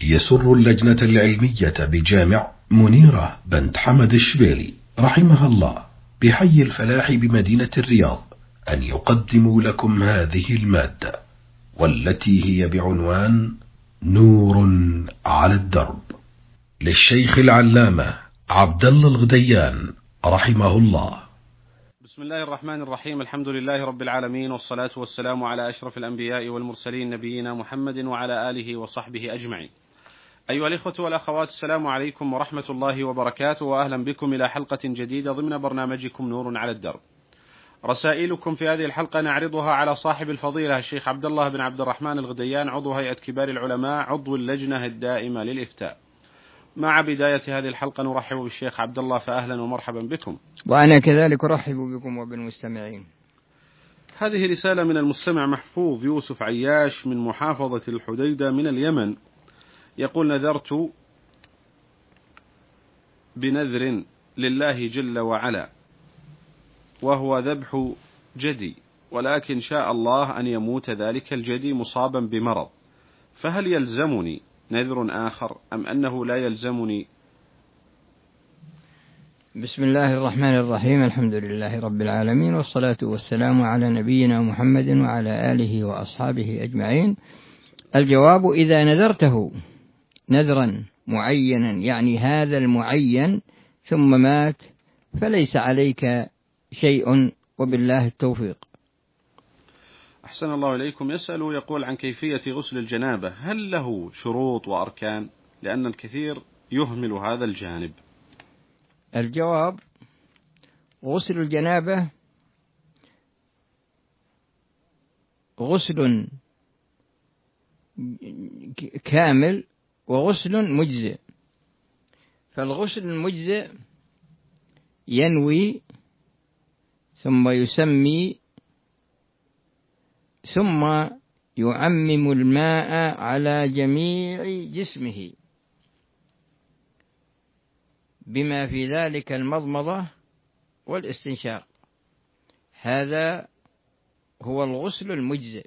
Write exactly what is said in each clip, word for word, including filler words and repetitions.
يسر اللجنة العلمية بجامع منيرة بنت حمد الشبيلي رحمها الله بحي الفلاح بمدينة الرياض أن يقدموا لكم هذه المادة، والتي هي بعنوان نور على الدرب، للشيخ العلامة عبد الله الغديان رحمه الله. بسم الله الرحمن الرحيم. الحمد لله رب العالمين، والصلاة والسلام على أشرف الأنبياء والمرسلين نبينا محمد وعلى آله وصحبه أجمعين. أيها الإخوة والأخوات، السلام عليكم ورحمة الله وبركاته، وأهلا بكم إلى حلقة جديدة ضمن برنامجكم نور على الدرب. رسائلكم في هذه الحلقة نعرضها على صاحب الفضيلة الشيخ عبد الله بن عبد الرحمن الغديان، عضو هيئة كبار العلماء، عضو اللجنة الدائمة للإفتاء. مع بداية هذه الحلقة نرحب بالشيخ عبد الله، فأهلا ومرحبا بكم. وأنا كذلك أرحب بكم وبالمستمعين. هذه رسالة من المستمع محفوظ يوسف عياش من محافظة الحديدة من اليمن، يقول: نذرت بنذر لله جل وعلا، وهو ذبح جدي، ولكن شاء الله أن يموت ذلك الجدي مصابا بمرض، فهل يلزمني نذر آخر أم أنه لا يلزمني؟ بسم الله الرحمن الرحيم. الحمد لله رب العالمين، والصلاة والسلام على نبينا محمد وعلى آله وأصحابه أجمعين. الجواب: إذا نذرته نذرا معينا، يعني هذا المعين، ثم مات، فليس عليك شيء، وبالله التوفيق. أحسن الله إليكم. يسأل يقول عن كيفية غسل الجنابة، هل له شروط وأركان؟ لأن الكثير يهمل هذا الجانب. الجواب: غسل الجنابة غسل كامل وغسل مجزئ. فالغسل المجزئ ينوي ثم يسمي ثم يعمم الماء على جميع جسمه، بما في ذلك المضمضة والاستنشاق. هذا هو الغسل المجزئ.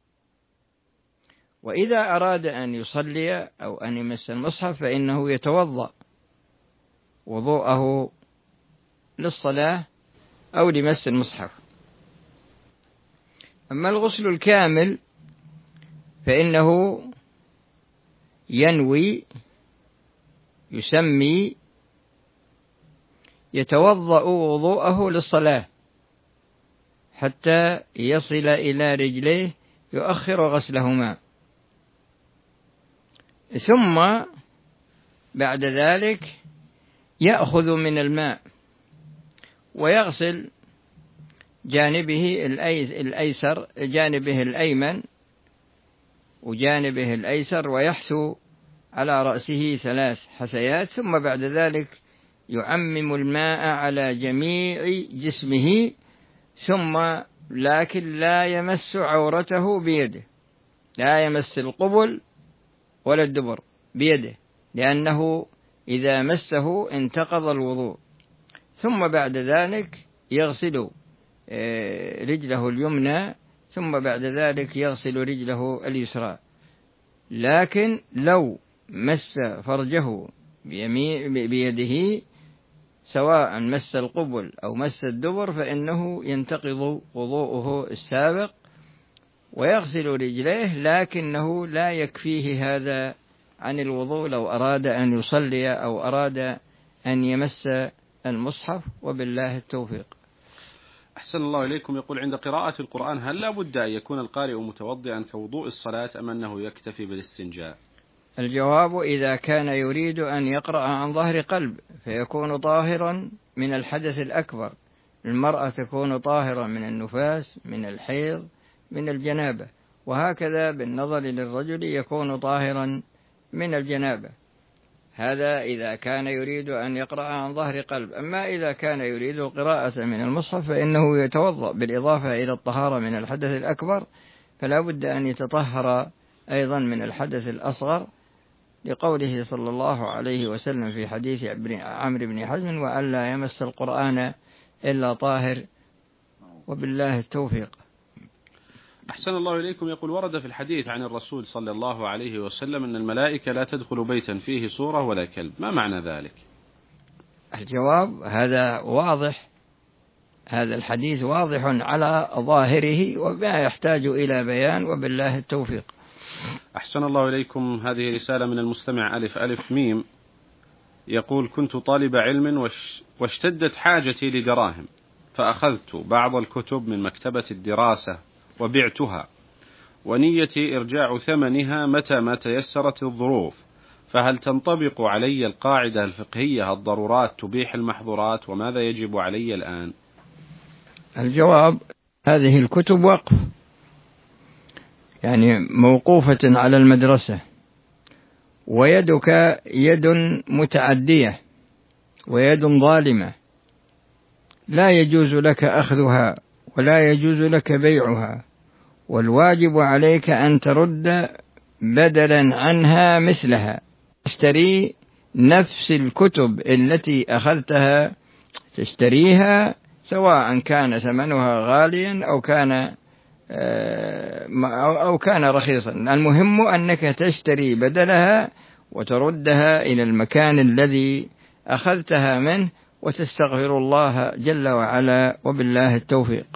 وإذا أراد أن يصلي أو أن يمس المصحف فإنه يتوضأ وضوءه للصلاة أو لمس المصحف. أما الغسل الكامل فإنه ينوي، يسمي، يتوضأ وضوءه للصلاة حتى يصل إلى رجليه، يؤخر غسلهما، ثم بعد ذلك يأخذ من الماء ويغسل جانبه الأيسر، جانبه الأيمن وجانبه الأيسر، ويحثو على رأسه ثلاث حثيات، ثم بعد ذلك يعمم الماء على جميع جسمه، ثم لكن لا يمس عورته بيده، لا يمس القبل ولا الدبر بيده، لأنه إذا مسه انتقض الوضوء. ثم بعد ذلك يغسل رجله اليمنى، ثم بعد ذلك يغسل رجله اليسرى. لكن لو مس فرجه بيده، سواء مس القبل أو مس الدبر، فإنه ينتقض وضوءه السابق ويغسل رجليه، لكنه لا يكفيه هذا عن الوضوء لو أراد أن يصلي أو أراد أن يمس المصحف، وبالله التوفيق. أحسن الله إليكم. يقول: عند قراءة القرآن هل لا بد أن يكون القارئ متوضئا كوضوء الصلاة أم أنه يكتفي بالاستنجاء؟ الجواب: إذا كان يريد أن يقرأ عن ظهر قلب فيكون طاهرا من الحدث الأكبر. المرأة تكون طاهرة من النفاس، من الحيض، من الجنابة، وهكذا بالنظر للرجل يكون طاهرا من الجنابة. هذا إذا كان يريد أن يقرأ عن ظهر قلب. أما إذا كان يريد القراءة من المصحف فإنه يتوضأ، بالإضافة إلى الطهارة من الحدث الأكبر، فلا بد أن يتطهر أيضا من الحدث الأصغر، لقوله صلى الله عليه وسلم في حديث عمرو بن حزم: وألا يمس القرآن إلا طاهر، وبالله التوفيق. أحسن الله إليكم. يقول ورد في الحديث عن الرسول صلى الله عليه وسلم أن الملائكة لا تدخل بيتا فيه صورة ولا كلب، ما معنى ذلك؟ الجواب هذا واضح، هذا الحديث واضح على ظاهره وما يحتاج إلى بيان، وبالله التوفيق. أحسن الله إليكم. هذه رسالة من المستمع ألف ألف ميم، يقول كنت طالب علم واشتدت حاجتي لدراهم، فأخذت بعض الكتب من مكتبة الدراسة وبعتها، ونيتي إرجاع ثمنها متى ما تيسرت الظروف، فهل تنطبق علي القاعدة الفقهية الضرورات تبيح المحظورات، وماذا يجب علي الآن؟ الجواب هذه الكتب وقف، يعني موقوفة على المدرسة، ويدك يد متعدية ويد ظالمة، لا يجوز لك أخذها ولا يجوز لك بيعها، والواجب عليك أن ترد بدلا عنها مثلها، تشتري نفس الكتب التي أخذتها، تشتريها سواء كان ثمنها غاليا أو كان أو كان رخيصا، المهم أنك تشتري بدلها وتردها إلى المكان الذي أخذتها منه، وتستغفر الله جل وعلا، وبالله التوفيق.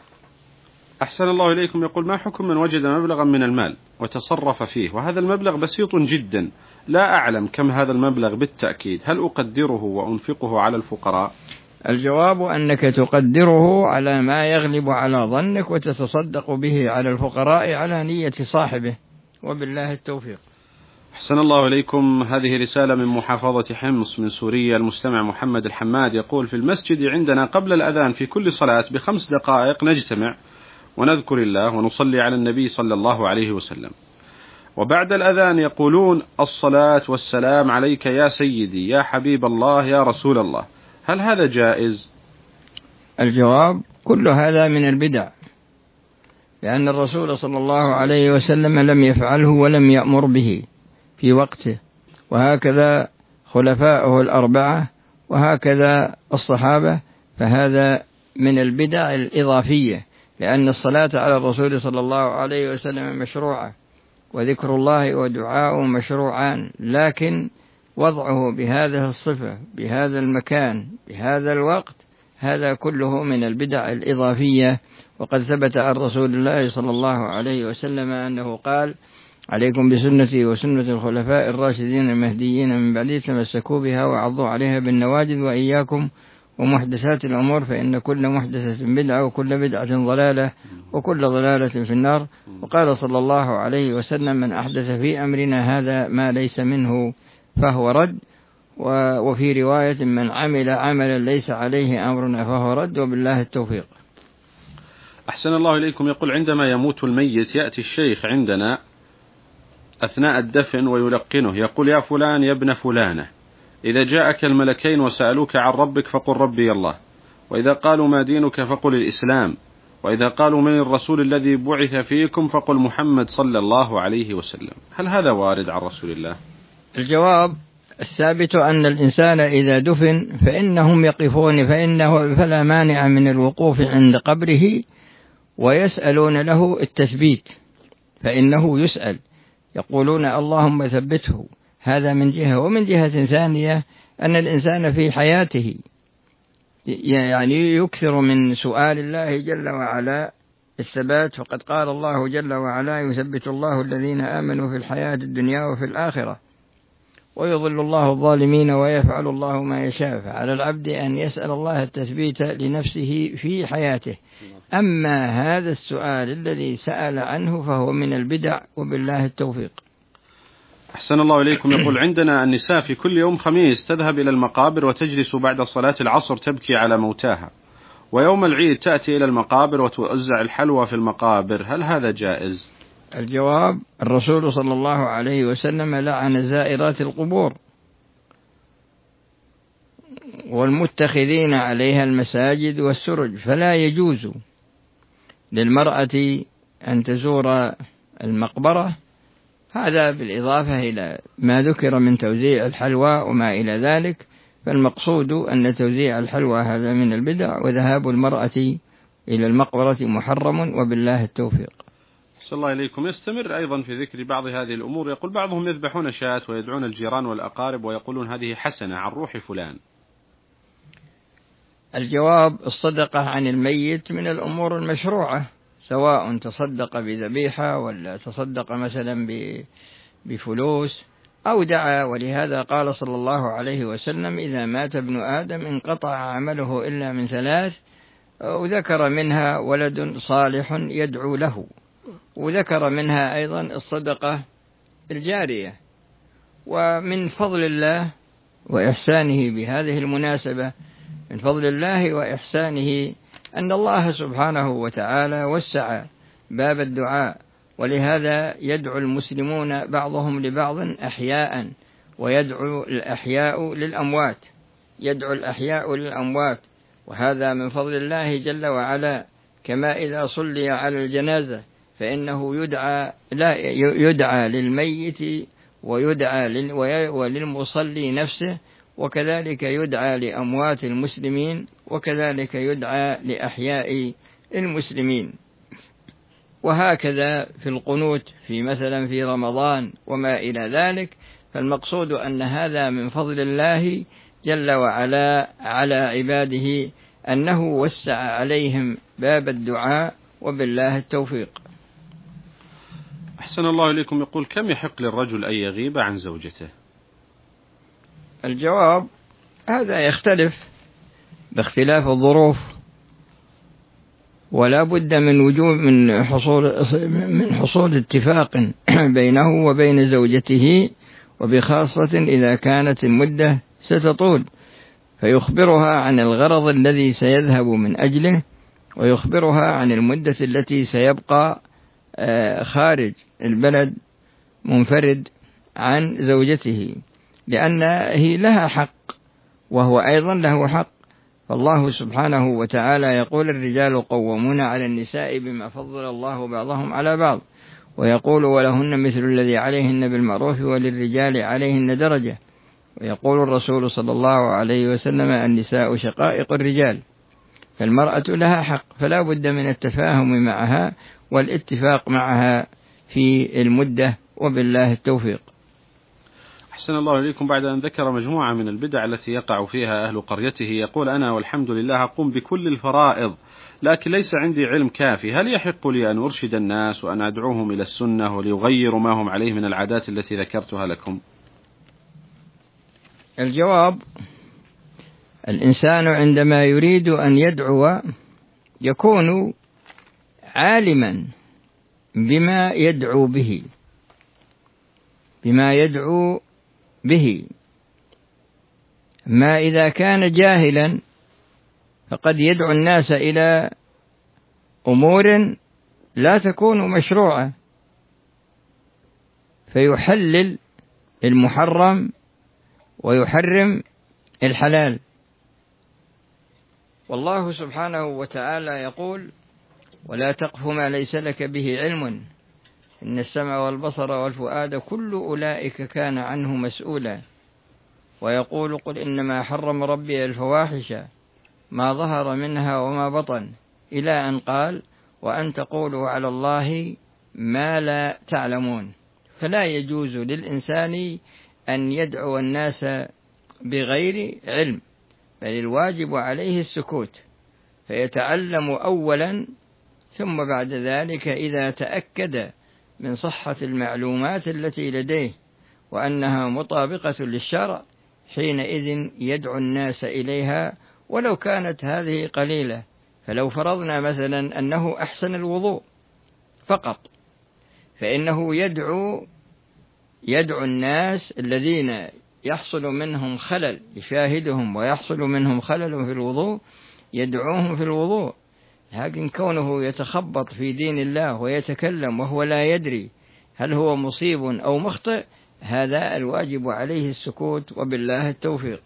أحسن الله إليكم. يقول ما حكم من وجد مبلغا من المال وتصرف فيه، وهذا المبلغ بسيط جدا، لا أعلم كم هذا المبلغ بالتأكيد، هل أقدره وأنفقه على الفقراء؟ الجواب أنك تقدره على ما يغلب على ظنك، وتتصدق به على الفقراء على نية صاحبه، وبالله التوفيق. أحسن الله إليكم. هذه رسالة من محافظة حمص من سوريا، المستمع محمد الحماد يقول في المسجد عندنا قبل الأذان في كل صلاة بخمس دقائق نجتمع ونذكر الله ونصلي على النبي صلى الله عليه وسلم، وبعد الأذان يقولون الصلاة والسلام عليك يا سيدي يا حبيب الله يا رسول الله، هل هذا جائز؟ الجواب كل هذا من البدع، لأن الرسول صلى الله عليه وسلم لم يفعله ولم يأمر به في وقته، وهكذا خلفائه الأربعة، وهكذا الصحابة، فهذا من البدع الإضافية، لأن الصلاة على الرسول صلى الله عليه وسلم مشروعة، وذكر الله ودعاءه مشروعان، لكن وضعه بهذه الصفة بهذا المكان بهذا الوقت هذا كله من البدع الإضافية. وقد ثبت عن رسول الله صلى الله عليه وسلم أنه قال عليكم بسنتي وسنة الخلفاء الراشدين المهديين من بعدي تمسكوا بها وعضوا عليها بالنواجذ، وإياكم ومحدثات الأمور فإن كل محدثة بدعة وكل بدعة ضلالة وكل ضلالة في النار. وقال صلى الله عليه وسلم من أحدث في أمرنا هذا ما ليس منه فهو رد، وفي رواية من عمل عملا ليس عليه أمرنا فهو رد، وبالله التوفيق. أحسن الله إليكم. يقول عندما يموت الميت يأتي الشيخ عندنا أثناء الدفن ويلقنه، يقول يا فلان يا ابن فلانة، إذا جاءك الملكين وسألوك عن ربك فقل ربي الله، وإذا قالوا ما دينك فقل الإسلام، وإذا قالوا من الرسول الذي بعث فيكم فقل محمد صلى الله عليه وسلم، هل هذا وارد عن رسول الله؟ الجواب الثابت أن الإنسان إذا دفن فإنهم يقفون فإنه فلا مانع من الوقوف عند قبره ويسألون له التثبيت، فإنه يسأل يقولون اللهم ثبته، هذا من جهة. ومن جهة ثانية أن الإنسان في حياته يعني يكثر من سؤال الله جل وعلا الثبات، فقد قال الله جل وعلا يثبت الله الذين آمنوا في الحياة الدنيا وفي الآخرة ويضل الله الظالمين ويفعل الله ما يشاء، فعلى العبد أن يسأل الله التثبيت لنفسه في حياته. أما هذا السؤال الذي سأل عنه فهو من البدع، وبالله التوفيق. أحسن الله إليكم. يقول عندنا النساء في كل يوم خميس تذهب إلى المقابر وتجلس بعد صلاة العصر تبكي على موتاها، ويوم العيد تأتي إلى المقابر وتوزع الحلوى في المقابر، هل هذا جائز؟ الجواب الرسول صلى الله عليه وسلم لعن زائرات القبور والمتخذين عليها المساجد والسرج، فلا يجوز للمرأة أن تزور المقبرة، هذا بالإضافة إلى ما ذكر من توزيع الحلوى وما إلى ذلك، فالمقصود أن توزيع الحلوى هذا من البدع، وذهاب المرأة إلى المقبرة محرم، وبالله التوفيق. أحسن الله إليكم. يستمر أيضا في ذكر بعض هذه الأمور، يقول بعضهم يذبحون شاة ويدعون الجيران والأقارب ويقولون هذه حسنة عن روح فلان. الجواب: الصدقة عن الميت من الأمور المشروعة، سواء تصدق بذبيحة ولا تصدق مثلا بفلوس أو دعا. ولهذا قال صلى الله عليه وسلم: إذا مات ابن آدم انقطع عمله إلا من ثلاث، وذكر منها ولد صالح يدعو له، وذكر منها أيضا الصدقة الجارية. ومن فضل الله وإحسانه بهذه المناسبة، من فضل الله وإحسانه أن الله سبحانه وتعالى وسع باب الدعاء، ولهذا يدعو المسلمون بعضهم لبعض أحياء، ويدعو الأحياء للأموات، يدعو الأحياء للأموات، وهذا من فضل الله جل وعلا. كما إذا صلي على الجنازة فإنه يدعى لا يدعى للميت ويدعى وللمصلي نفسه، وكذلك يدعى لأموات المسلمين، وكذلك يدعى لأحياء المسلمين. وهكذا في القنوت في مثلا في رمضان وما إلى ذلك. فالمقصود أن هذا من فضل الله جل وعلا على عباده، أنه وسع عليهم باب الدعاء، وبالله التوفيق. أحسن الله إليكم. يقول: كم يحق للرجل أن يغيب عن زوجته؟ الجواب: هذا يختلف باختلاف الظروف، ولا بد من وجود من حصول من حصول اتفاق بينه وبين زوجته، وبخاصة إذا كانت المدة ستطول، فيخبرها عن الغرض الذي سيذهب من أجله، ويخبرها عن المدة التي سيبقى خارج البلد منفرد عن زوجته، لأنه لها حق وهو أيضا له حق. فالله سبحانه وتعالى يقول: الرجال قوامون على النساء بما فضل الله بعضهم على بعض، ويقول: ولهن مثل الذي عليهن بالمعروف وللرجال عليهن درجة. ويقول الرسول صلى الله عليه وسلم: النساء شقائق الرجال. فالمرأة لها حق، فلا بد من التفاهم معها والاتفاق معها في المدة، وبالله التوفيق. أحسن الله إليكم. بعد أن ذكر مجموعة من البدع التي يقع فيها أهل قريته، يقول: أنا والحمد لله أقوم بكل الفرائض، لكن ليس عندي علم كافي، هل يحق لي أن أرشد الناس وأن أدعوهم إلى السنة وليغيروا ما هم عليه من العادات التي ذكرتها لكم؟ الجواب: الإنسان عندما يريد أن يدعو يكون عالما بما يدعو به بما يدعو به ما إذا كان جاهلا فقد يدعو الناس إلى أمور لا تكون مشروعة، فيحلل المحرم ويحرم الحلال. والله سبحانه وتعالى يقول: ولا تقف ما ليس لك به علم إن السمع والبصر والفؤاد كل أولئك كان عنه مسؤولا. ويقول: قل إنما حرم ربي الفواحش ما ظهر منها وما بطن، إلى أن قال: وأن تقولوا على الله ما لا تعلمون. فلا يجوز للإنسان أن يدعو الناس بغير علم، بل الواجب عليه السكوت، فيتعلم أولا، ثم بعد ذلك إذا تأكد من صحة المعلومات التي لديه وأنها مطابقة للشرع، حينئذ يدعو الناس إليها ولو كانت هذه قليلة. فلو فرضنا مثلا أنه أحسن الوضوء فقط، فإنه يدعو يدعو الناس الذين يحصل منهم خلل، يشاهدهم ويحصل منهم خلل في الوضوء، يدعوهم في الوضوء. لكن كونه يتخبط في دين الله ويتكلم وهو لا يدري هل هو مصيب أو مخطئ، هذا الواجب عليه السكوت، وبالله التوفيق.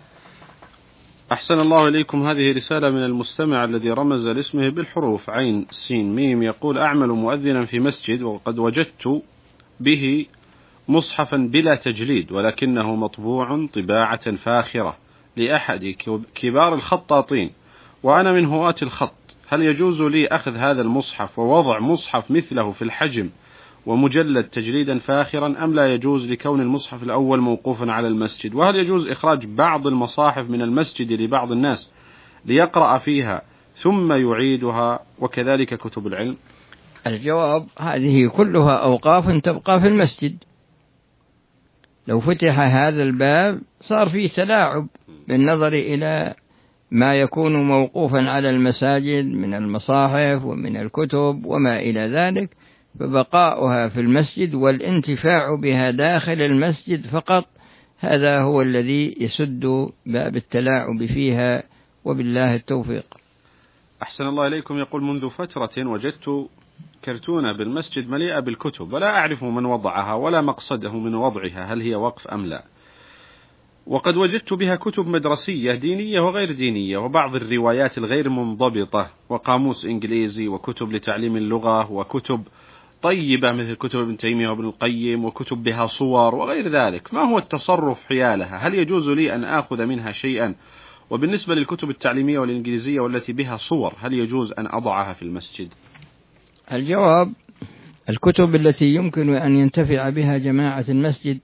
أحسن الله إليكم. هذه رسالة من المستمع الذي رمز لاسمه بالحروف عين سين ميم، يقول: أعمل مؤذنا في مسجد، وقد وجدت به مصحفا بلا تجليد، ولكنه مطبوع طباعة فاخرة لأحد كبار الخطاطين، وأنا من هواة الخط، هل يجوز لي أخذ هذا المصحف ووضع مصحف مثله في الحجم ومجلد تجريدا فاخرا، أم لا يجوز لكون المصحف الأول موقوفا على المسجد؟ وهل يجوز إخراج بعض المصاحف من المسجد لبعض الناس ليقرأ فيها ثم يعيدها، وكذلك كتب العلم؟ الجواب: هذه كلها أوقاف تبقى في المسجد. لو فتح هذا الباب صار فيه تلاعب بالنظر إلى ما يكون موقوفا على المساجد من المصاحف ومن الكتب وما إلى ذلك، فبقاؤها في المسجد والانتفاع بها داخل المسجد فقط، هذا هو الذي يسد باب التلاعب فيها، وبالله التوفيق. أحسن الله إليكم. يقول: منذ فترة وجدت كرتونة بالمسجد مليئة بالكتب، ولا أعرف من وضعها ولا مقصده من وضعها، هل هي وقف أم لا؟ وقد وجدت بها كتب مدرسية دينية وغير دينية، وبعض الروايات الغير منضبطة، وقاموس إنجليزي، وكتب لتعليم اللغة، وكتب طيبة مثل كتب ابن تيمية وابن القيم، وكتب بها صور وغير ذلك. ما هو التصرف حيالها؟ هل يجوز لي أن آخذ منها شيئا؟ وبالنسبة للكتب التعليمية والإنجليزية والتي بها صور، هل يجوز أن أضعها في المسجد؟ الجواب: الكتب التي يمكن أن ينتفع بها جماعة المسجد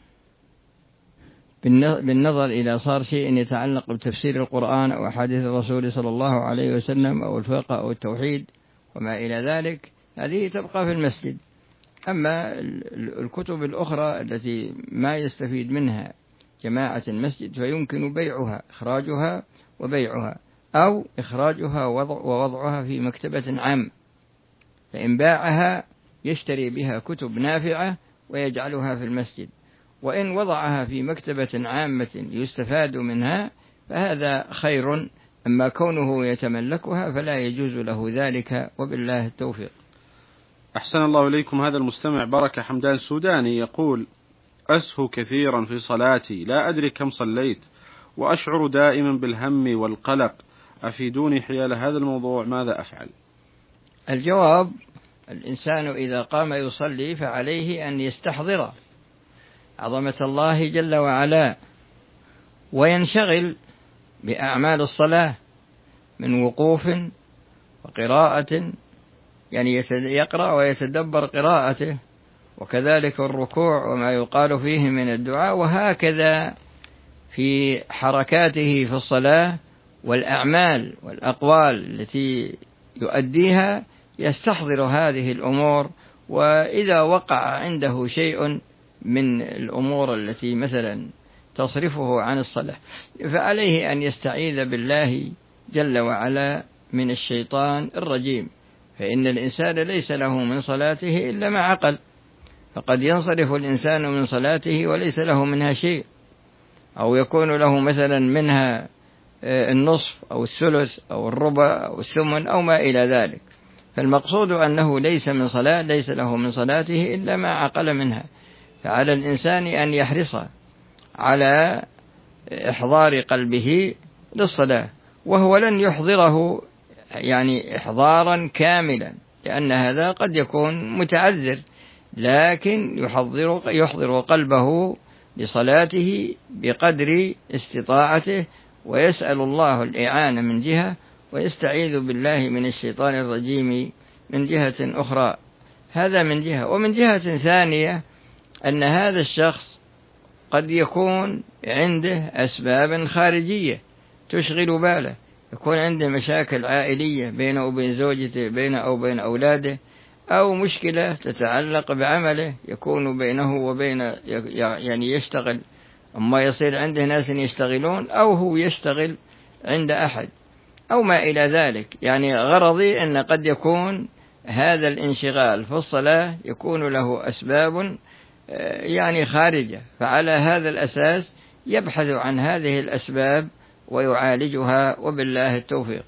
بالنظر إلى صار شيء يتعلق بتفسير القرآن أو أحاديث الرسول صلى الله عليه وسلم أو الفقه أو التوحيد وما إلى ذلك، هذه تبقى في المسجد. أما الكتب الأخرى التي ما يستفيد منها جماعة المسجد فيمكن بيعها، إخراجها وبيعها، أو إخراجها ووضعها في مكتبة عامة، فإن باعها يشتري بها كتب نافعة ويجعلها في المسجد، وإن وضعها في مكتبة عامة يستفاد منها فهذا خير. أما كونه يتملكها فلا يجوز له ذلك، وبالله التوفيق. أحسن الله إليكم. هذا المستمع بركة حمدان السوداني يقول: أسهو كثيرا في صلاتي، لا أدري كم صليت، وأشعر دائما بالهم والقلق، أفيدوني حيال هذا الموضوع، ماذا أفعل؟ الجواب: الإنسان إذا قام يصلي فعليه أن يستحضر عظمة الله جل وعلا، وينشغل بأعمال الصلاة من وقوف وقراءة، يعني يقرأ ويتدبر قراءته، وكذلك الركوع وما يقال فيه من الدعاء، وهكذا في حركاته في الصلاة والأعمال والأقوال التي يؤديها يستحضر هذه الأمور. وإذا وقع عنده شيء من الأمور التي مثلا تصرفه عن الصلاة فعليه أن يستعيذ بالله جل وعلا من الشيطان الرجيم، فإن الإنسان ليس له من صلاته إلا ما عقل، فقد ينصرف الإنسان من صلاته وليس له منها شيء، أو يكون له مثلا منها النصف أو الثلث أو الربع أو الثمن أو ما إلى ذلك، فالمقصود أنه ليس من صلاة ليس له من صلاته إلا ما عقل منها. فعلى الإنسان أن يحرص على إحضار قلبه للصلاة، وهو لن يحضره يعني إحضارا كاملا، لأن هذا قد يكون متعذر، لكن يحضر, يحضر قلبه لصلاته بقدر استطاعته، ويسأل الله الإعانة من جهة، ويستعيذ بالله من الشيطان الرجيم من جهة أخرى. هذا من جهة. ومن جهة ثانية أن هذا الشخص قد يكون عنده أسباب خارجية تشغل باله، يكون عنده مشاكل عائلية بينه وبين زوجته، بينه أو بين أولاده، أو مشكلة تتعلق بعمله يكون بينه وبين يعني يشتغل، أما يصير عنده ناس يشتغلون أو هو يشتغل عند أحد أو ما إلى ذلك. يعني غرضي أن قد يكون هذا الانشغال في الصلاة يكون له أسباب يعني خارجة، فعلى هذا الأساس يبحث عن هذه الأسباب ويعالجها، وبالله التوفيق.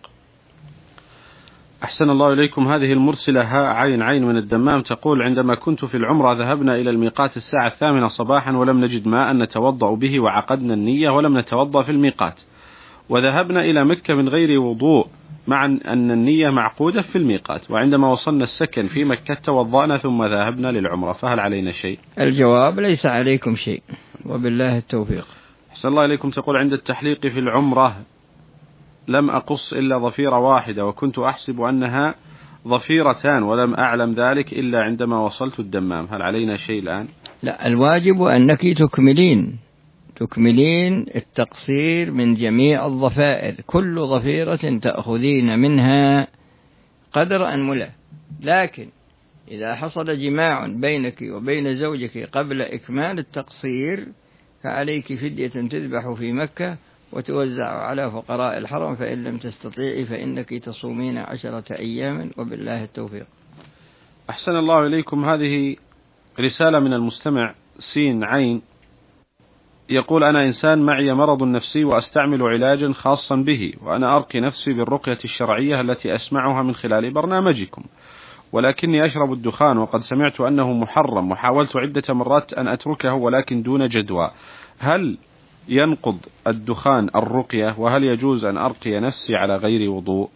أحسن الله إليكم. هذه المرسلة ها عين عين من الدمام تقول: عندما كنت في العمرة ذهبنا إلى الميقات الساعة الثامنة صباحا ولم نجد ماء نتوضأ به، وعقدنا النية ولم نتوضأ في الميقات، وذهبنا إلى مكة من غير وضوء مع أن النية معقودة في الميقات، وعندما وصلنا السكن في مكة توضأنا ثم ذهبنا للعمرة، فهل علينا شيء؟ الجواب: ليس عليكم شيء، وبالله التوفيق. أحسن الله إليكم. تقول: عند التحليق في العمرة لم أقص إلا ضفيرة واحدة وكنت أحسب أنها ضفيرتان ولم أعلم ذلك إلا عندما وصلت الدمام، هل علينا شيء الآن؟ لا، الواجب أنك تكملين تكملين التقصير من جميع الضفائر، كل ضفيرة تأخذين منها قدر أنملة. لكن إذا حصل جماع بينك وبين زوجك قبل إكمال التقصير فعليك فدية تذبح في مكة وتوزع على فقراء الحرم، فإن لم تستطيعي فإنك تصومين عشرة أيام وبالله التوفيق. أحسن الله إليكم. هذه رسالة من المستمع سين عين، يقول: أنا إنسان معي مرض نفسي وأستعمل علاجا خاصا به، وأنا أرقي نفسي بالرقية الشرعية التي أسمعها من خلال برنامجكم، ولكني أشرب الدخان وقد سمعت أنه محرم، وحاولت عدة مرات أن أتركه ولكن دون جدوى. هل ينقض الدخان الرقية؟ وهل يجوز أن أرقي نفسي على غير وضوء؟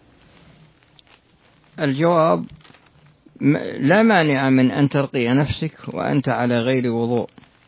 الجواب: لا مانع من أن ترقي نفسك وأنت على غير وضوء،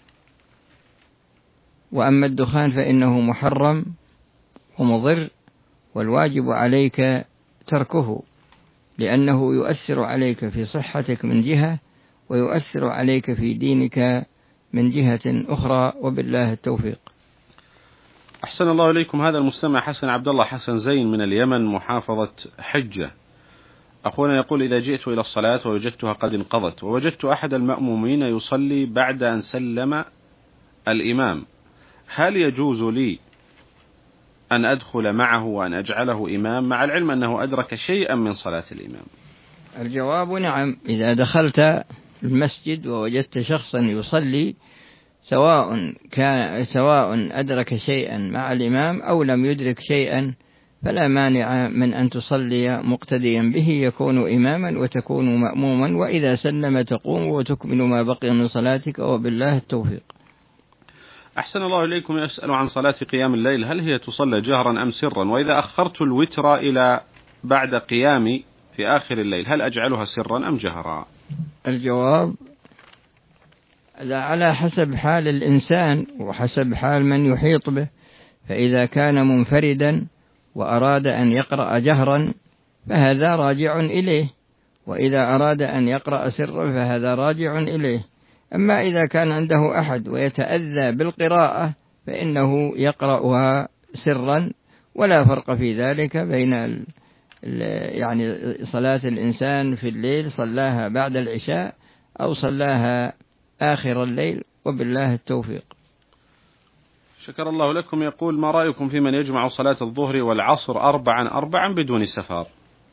وأما الدخان فإنه محرم ومضر، والواجب عليك تركه لأنه يؤثر عليك في صحتك من جهة ويؤثر عليك في دينك من جهة أخرى، وبالله التوفيق. أحسن الله إليكم. هذا المستمع حسن عبد الله حسن زين من اليمن محافظة حجة، أخونا يقول: إذا جئت إلى الصلاة ووجدتها قد انقضت ووجدت أحد المأمومين يصلي بعد أن سلم الإمام، هل يجوز لي أن أدخل معه وأن أجعله إمام مع العلم أنه أدرك شيئا من صلاة الإمام؟ الجواب: نعم. إذا دخلت المسجد ووجدت شخصا يصلي سواء كان سواء أدرك شيئا مع الإمام أو لم يدرك شيئا فلا مانع من أن تصلي مقتديا به، يكون إماما وتكون مأموما، وإذا سلم تقوم وتكمل ما بقي من صلاتك، وبالله التوفيق. أحسن الله إليكم. يسأل عن صلاة قيام الليل، هل هي تصلى جهرا أم سرا؟ وإذا أخرت الوتر إلى بعد قيامي في آخر الليل هل أجعلها سرا أم جهرا؟ الجواب: على حسب حال الإنسان وحسب حال من يحيط به، فإذا كان منفردا وأراد أن يقرأ جهرا فهذا راجع إليه، وإذا أراد أن يقرأ سرا فهذا راجع إليه. أما إذا كان عنده أحد ويتأذى بالقراءة فإنه يقرأها سرا، ولا فرق في ذلك بين ال يعني صلاة الإنسان في الليل صلاها بعد العشاء أو صلاها آخر الليل، وبالله التوفيق. شكر الله لكم. يقول: ما رأيكم في من يجمع صلاة الظهر والعصر أربعا أربعا بدون سفر؟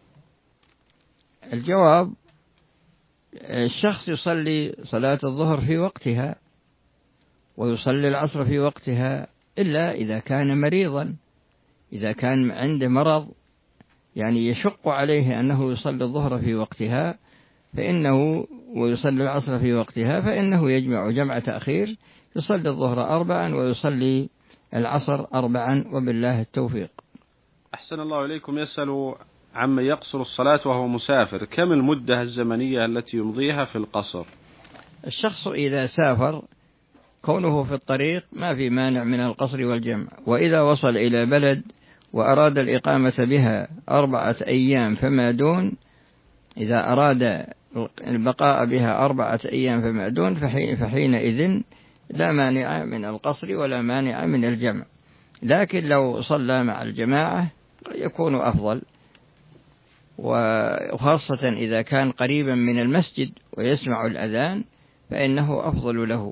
الجواب: الشخص يصلي صلاة الظهر في وقتها ويصلي العصر في وقتها، إلا إذا كان مريضا، إذا كان عنده مرض يعني يشق عليه أنه يصلي الظهر في وقتها فإنه ويصلي العصر في وقتها فإنه يجمع جمع تأخير، يصلي الظهر أربعا ويصلي العصر أربعا، وبالله التوفيق. أحسن الله إليكم. يسأل عمن يقصر الصلاة وهو مسافر، كم المدة الزمنية التي يمضيها في القصر؟ الشخص إذا سافر كونه في الطريق ما في مانع من القصر والجمع، وإذا وصل إلى بلد وأراد الإقامة بها أربعة أيام فما دون، إذا أراد البقاء بها أربعة أيام فما دون فحينئذ لا مانع من القصر ولا مانع من الجمع، لكن لو صلى مع الجماعة يكون أفضل، وخاصة إذا كان قريبا من المسجد ويسمع الأذان فإنه أفضل له.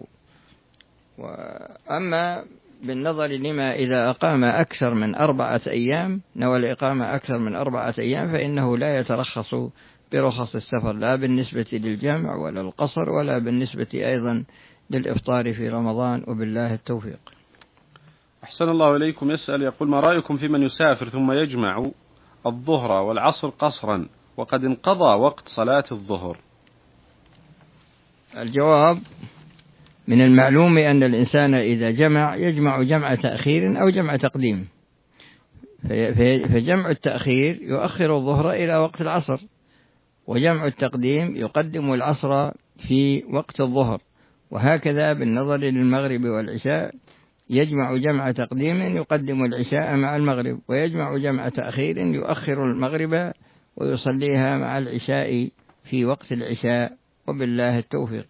وأما بالنظر لما إذا أقام أكثر من أربعة أيام نوى الإقامة أكثر من أربعة أيام فإنه لا يترخص برخص السفر، لا بالنسبة للجمع ولا القصر ولا بالنسبة أيضا للإفطار في رمضان، وبالله التوفيق. أحسن الله إليكم. يسأل يقول: ما رأيكم في من يسافر ثم يجمع الظهر والعصر قصرا وقد انقضى وقت صلاة الظهر؟ الجواب: من المعلوم أن الإنسان إذا جمع يجمع جمع تأخير أو جمع تقديم، فجمع التأخير يؤخر الظهر إلى وقت العصر، وجمع التقديم يقدم العصر في وقت الظهر، وهكذا بالنظر للمغرب والعشاء يجمع جمع تقديم يقدم العشاء مع المغرب، ويجمع جمع تأخير يؤخر المغرب ويصليها مع العشاء في وقت العشاء، وبالله التوفيق.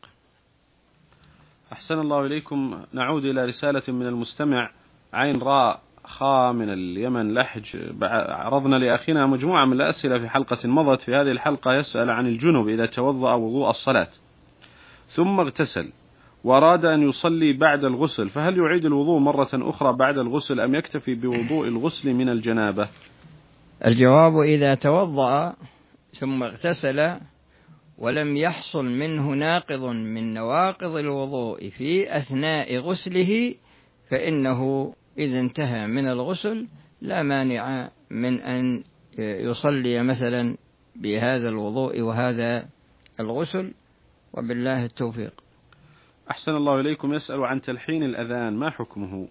أحسن الله إليكم. نعود إلى رسالة من المستمع عين راء خاء من اليمن لحج. عرضنا لأخينا مجموعة من الأسئلة في حلقة مضت. في هذه الحلقة يسأل عن الجنب إذا توضأ وضوء الصلاة ثم اغتسل وأراد أن يصلي بعد الغسل، فهل يعيد الوضوء مرة أخرى بعد الغسل أم يكتفي بوضوء الغسل من الجنابة؟ الجواب: إذا توضأ ثم اغتسل ولم يحصل منه ناقض من نواقض الوضوء في أثناء غسله، فإنه إذا انتهى من الغسل لا مانع من أن يصلي مثلا بهذا الوضوء وهذا الغسل، وبالله التوفيق. أحسن الله إليكم. يسأل عن تلحين الأذان، ما حكمه؟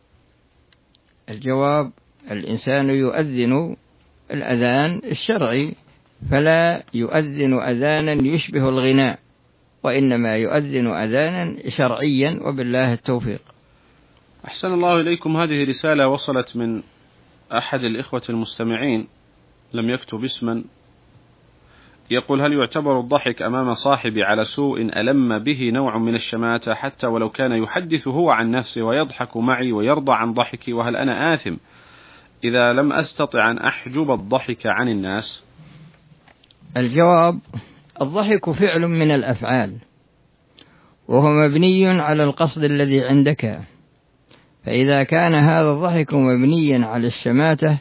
الجواب: الإنسان يؤذن الأذان الشرعي، فلا يؤذن أذانا يشبه الغناء، وإنما يؤذن أذانا شرعيا، وبالله التوفيق. أحسن الله إليكم. هذه رسالة وصلت من أحد الإخوة المستمعين، لم يكتب اسما. يقول: هل يعتبر الضحك أمام صاحبي على سوء ألم به نوع من الشماتة حتى ولو كان يحدث هو عن نفسه ويضحك معي ويرضى عن ضحكي، وهل أنا آثم إذا لم أستطع أن أحجب الضحك عن الناس؟ الجواب: الضحك فعل من الأفعال، وهو مبني على القصد الذي عندك، فإذا كان هذا الضحك مبنيا على الشماتة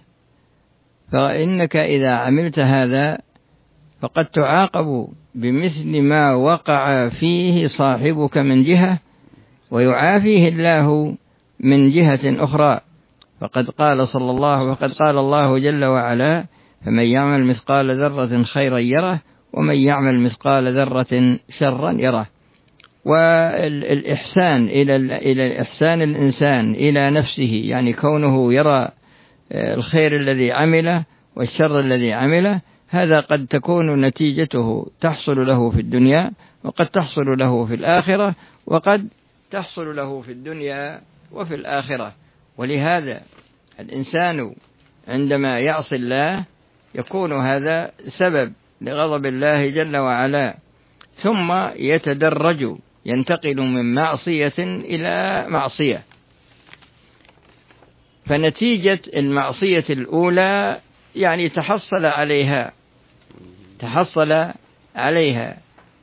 فإنك إذا عملت هذا فقد تعاقب بمثل ما وقع فيه صاحبك من جهة، ويعافيه الله من جهة أخرى. فقد قال صلى الله فقد قال الله جل وعلا: فمن يعمل مثقال ذرة خيرا يره ومن يعمل مثقال ذرة شرا يره. والإحسان إلى إلى الإحسان الإنسان إلى نفسه، يعني كونه يرى الخير الذي عمله والشر الذي عمله، هذا قد تكون نتيجته تحصل له في الدنيا، وقد تحصل له في الآخرة، وقد تحصل له في الدنيا وفي الآخرة. ولهذا الإنسان عندما يعصي الله يكون هذا سبب لغضب الله جل وعلا، ثم يتدرج ينتقل من معصية إلى معصية، فنتيجة المعصية الأولى يعني تحصل عليها تحصل عليها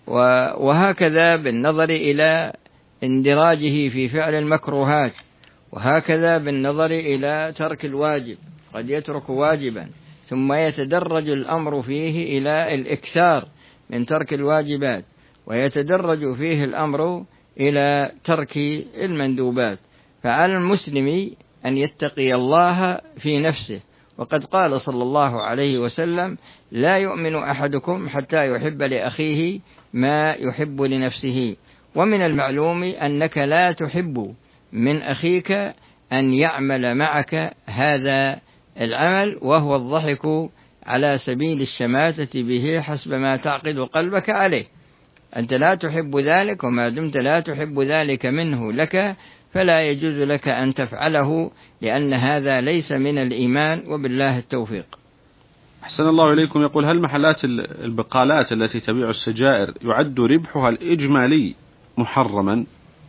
وهكذا بالنظر إلى اندراجه في فعل المكروهات، وهكذا بالنظر إلى ترك الواجب، قد يترك واجبا ثم يتدرج الأمر فيه إلى الإكثار من ترك الواجبات، ويتدرج فيه الأمر إلى ترك المندوبات. فعلى المسلم أن يتقي الله في نفسه، وقد قال صلى الله عليه وسلم: لا يؤمن أحدكم حتى يحب لأخيه ما يحب لنفسه. ومن المعلوم أنك لا تحب من أخيك أن يعمل معك هذا العمل، وهو الضحك على سبيل الشماتة به حسب ما تعقد قلبك عليه. أنت لا تحب ذلك، وما دمت لا تحب ذلك منه لك فلا يجوز لك أن تفعله، لأن هذا ليس من الإيمان، وبالله التوفيق. أحسن الله إليكم. يقول: هل محلات البقالات التي تبيع السجائر يعد ربحها الإجمالي محرما؟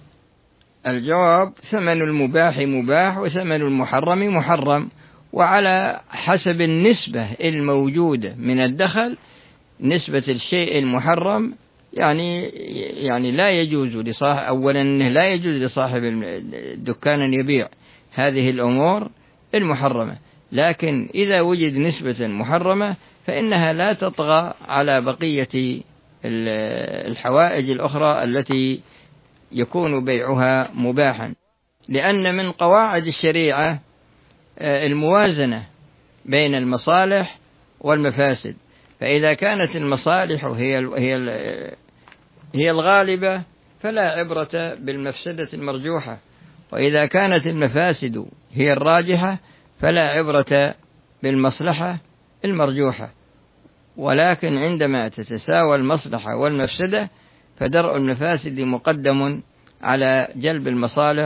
الجواب: ثمن المباح مباح وثمن المحرم محرم، وعلى حسب النسبة الموجودة من الدخل. نسبة الشيء المحرم يعني يعني لا يجوز لصاحب أولا لا يجوز لصاحب الدكان أن يبيع هذه الأمور المحرمة، لكن إذا وجد نسبة محرمة فإنها لا تطغى على بقية الحوائج الأخرى التي يكون بيعها مباحا، لأن من قواعد الشريعة الموازنة بين المصالح والمفاسد. فإذا كانت المصالح هي هي هي الغالبة فلا عبرة بالمفسدة المرجوحة، وإذا كانت المفاسد هي الراجحة فلا عبرة بالمصلحة المرجوحة. ولكن عندما تتساوى المصلحة والمفسدة فدرء المفاسد مقدم على جلب المصالح،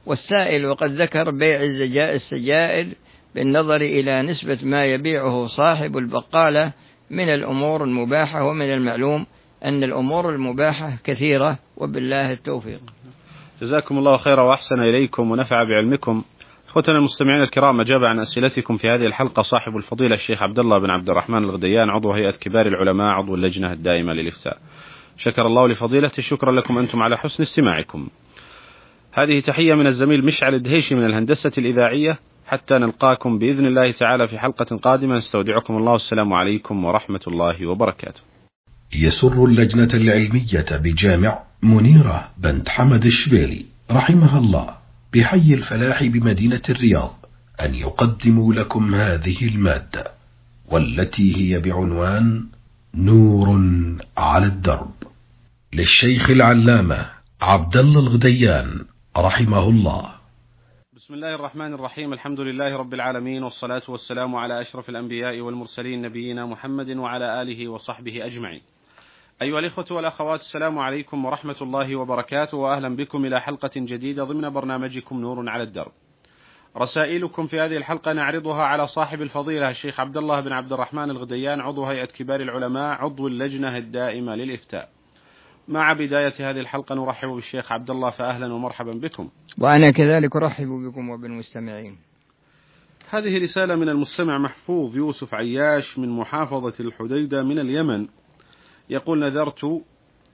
والسائل وقد ذكر بيع السجائر بالنظر إلى نسبة ما يبيعه صاحب البقالة من الأمور المباحة، ومن المعلوم أن الأمور المباحة كثيرة، وبالله التوفيق. جزاكم الله خيرا وأحسن إليكم ونفع بعلمكم. أخوتنا المستمعين الكرام، أجاب عن أسئلتكم في هذه الحلقة صاحب الفضيلة الشيخ عبد الله بن عبد الرحمن الغديان، عضو هيئة كبار العلماء، عضو اللجنة الدائمة للإفتاء. شكر الله لفضيلته، شكرا لكم أنتم على حسن استماعكم. هذه تحية من الزميل مشعل الدهيشي من الهندسة الإذاعية، حتى نلقاكم بإذن الله تعالى في حلقة قادمة. نستودعكم الله، والسلام عليكم ورحمة الله وبركاته. يسر اللجنة العلمية بجامع منيرة بنت حمد الشبيلي رحمها الله بحي الفلاح بمدينة الرياض أن يقدموا لكم هذه المادة، والتي هي بعنوان نور على الدرب، للشيخ العلامة عبد الله الغديان رحمه الله. بسم الله الرحمن الرحيم. الحمد لله رب العالمين، والصلاة والسلام على أشرف الأنبياء والمرسلين نبينا محمد وعلى آله وصحبه أجمعين. أيها الإخوة والأخوات، السلام عليكم ورحمة الله وبركاته، وأهلا بكم إلى حلقة جديدة ضمن برنامجكم نور على الدرب. رسائلكم في هذه الحلقة نعرضها على صاحب الفضيلة الشيخ عبد الله بن عبد الرحمن الغديان، عضو هيئة كبار العلماء، عضو اللجنة الدائمة للإفتاء. مع بداية هذه الحلقة نرحب بالشيخ عبد الله، فأهلا ومرحبا بكم. وأنا كذلك أرحب بكم وبالمستمعين. هذه رسالة من المستمع محفوظ يوسف عياش من محافظة الحديدة من اليمن، يقول: نذرت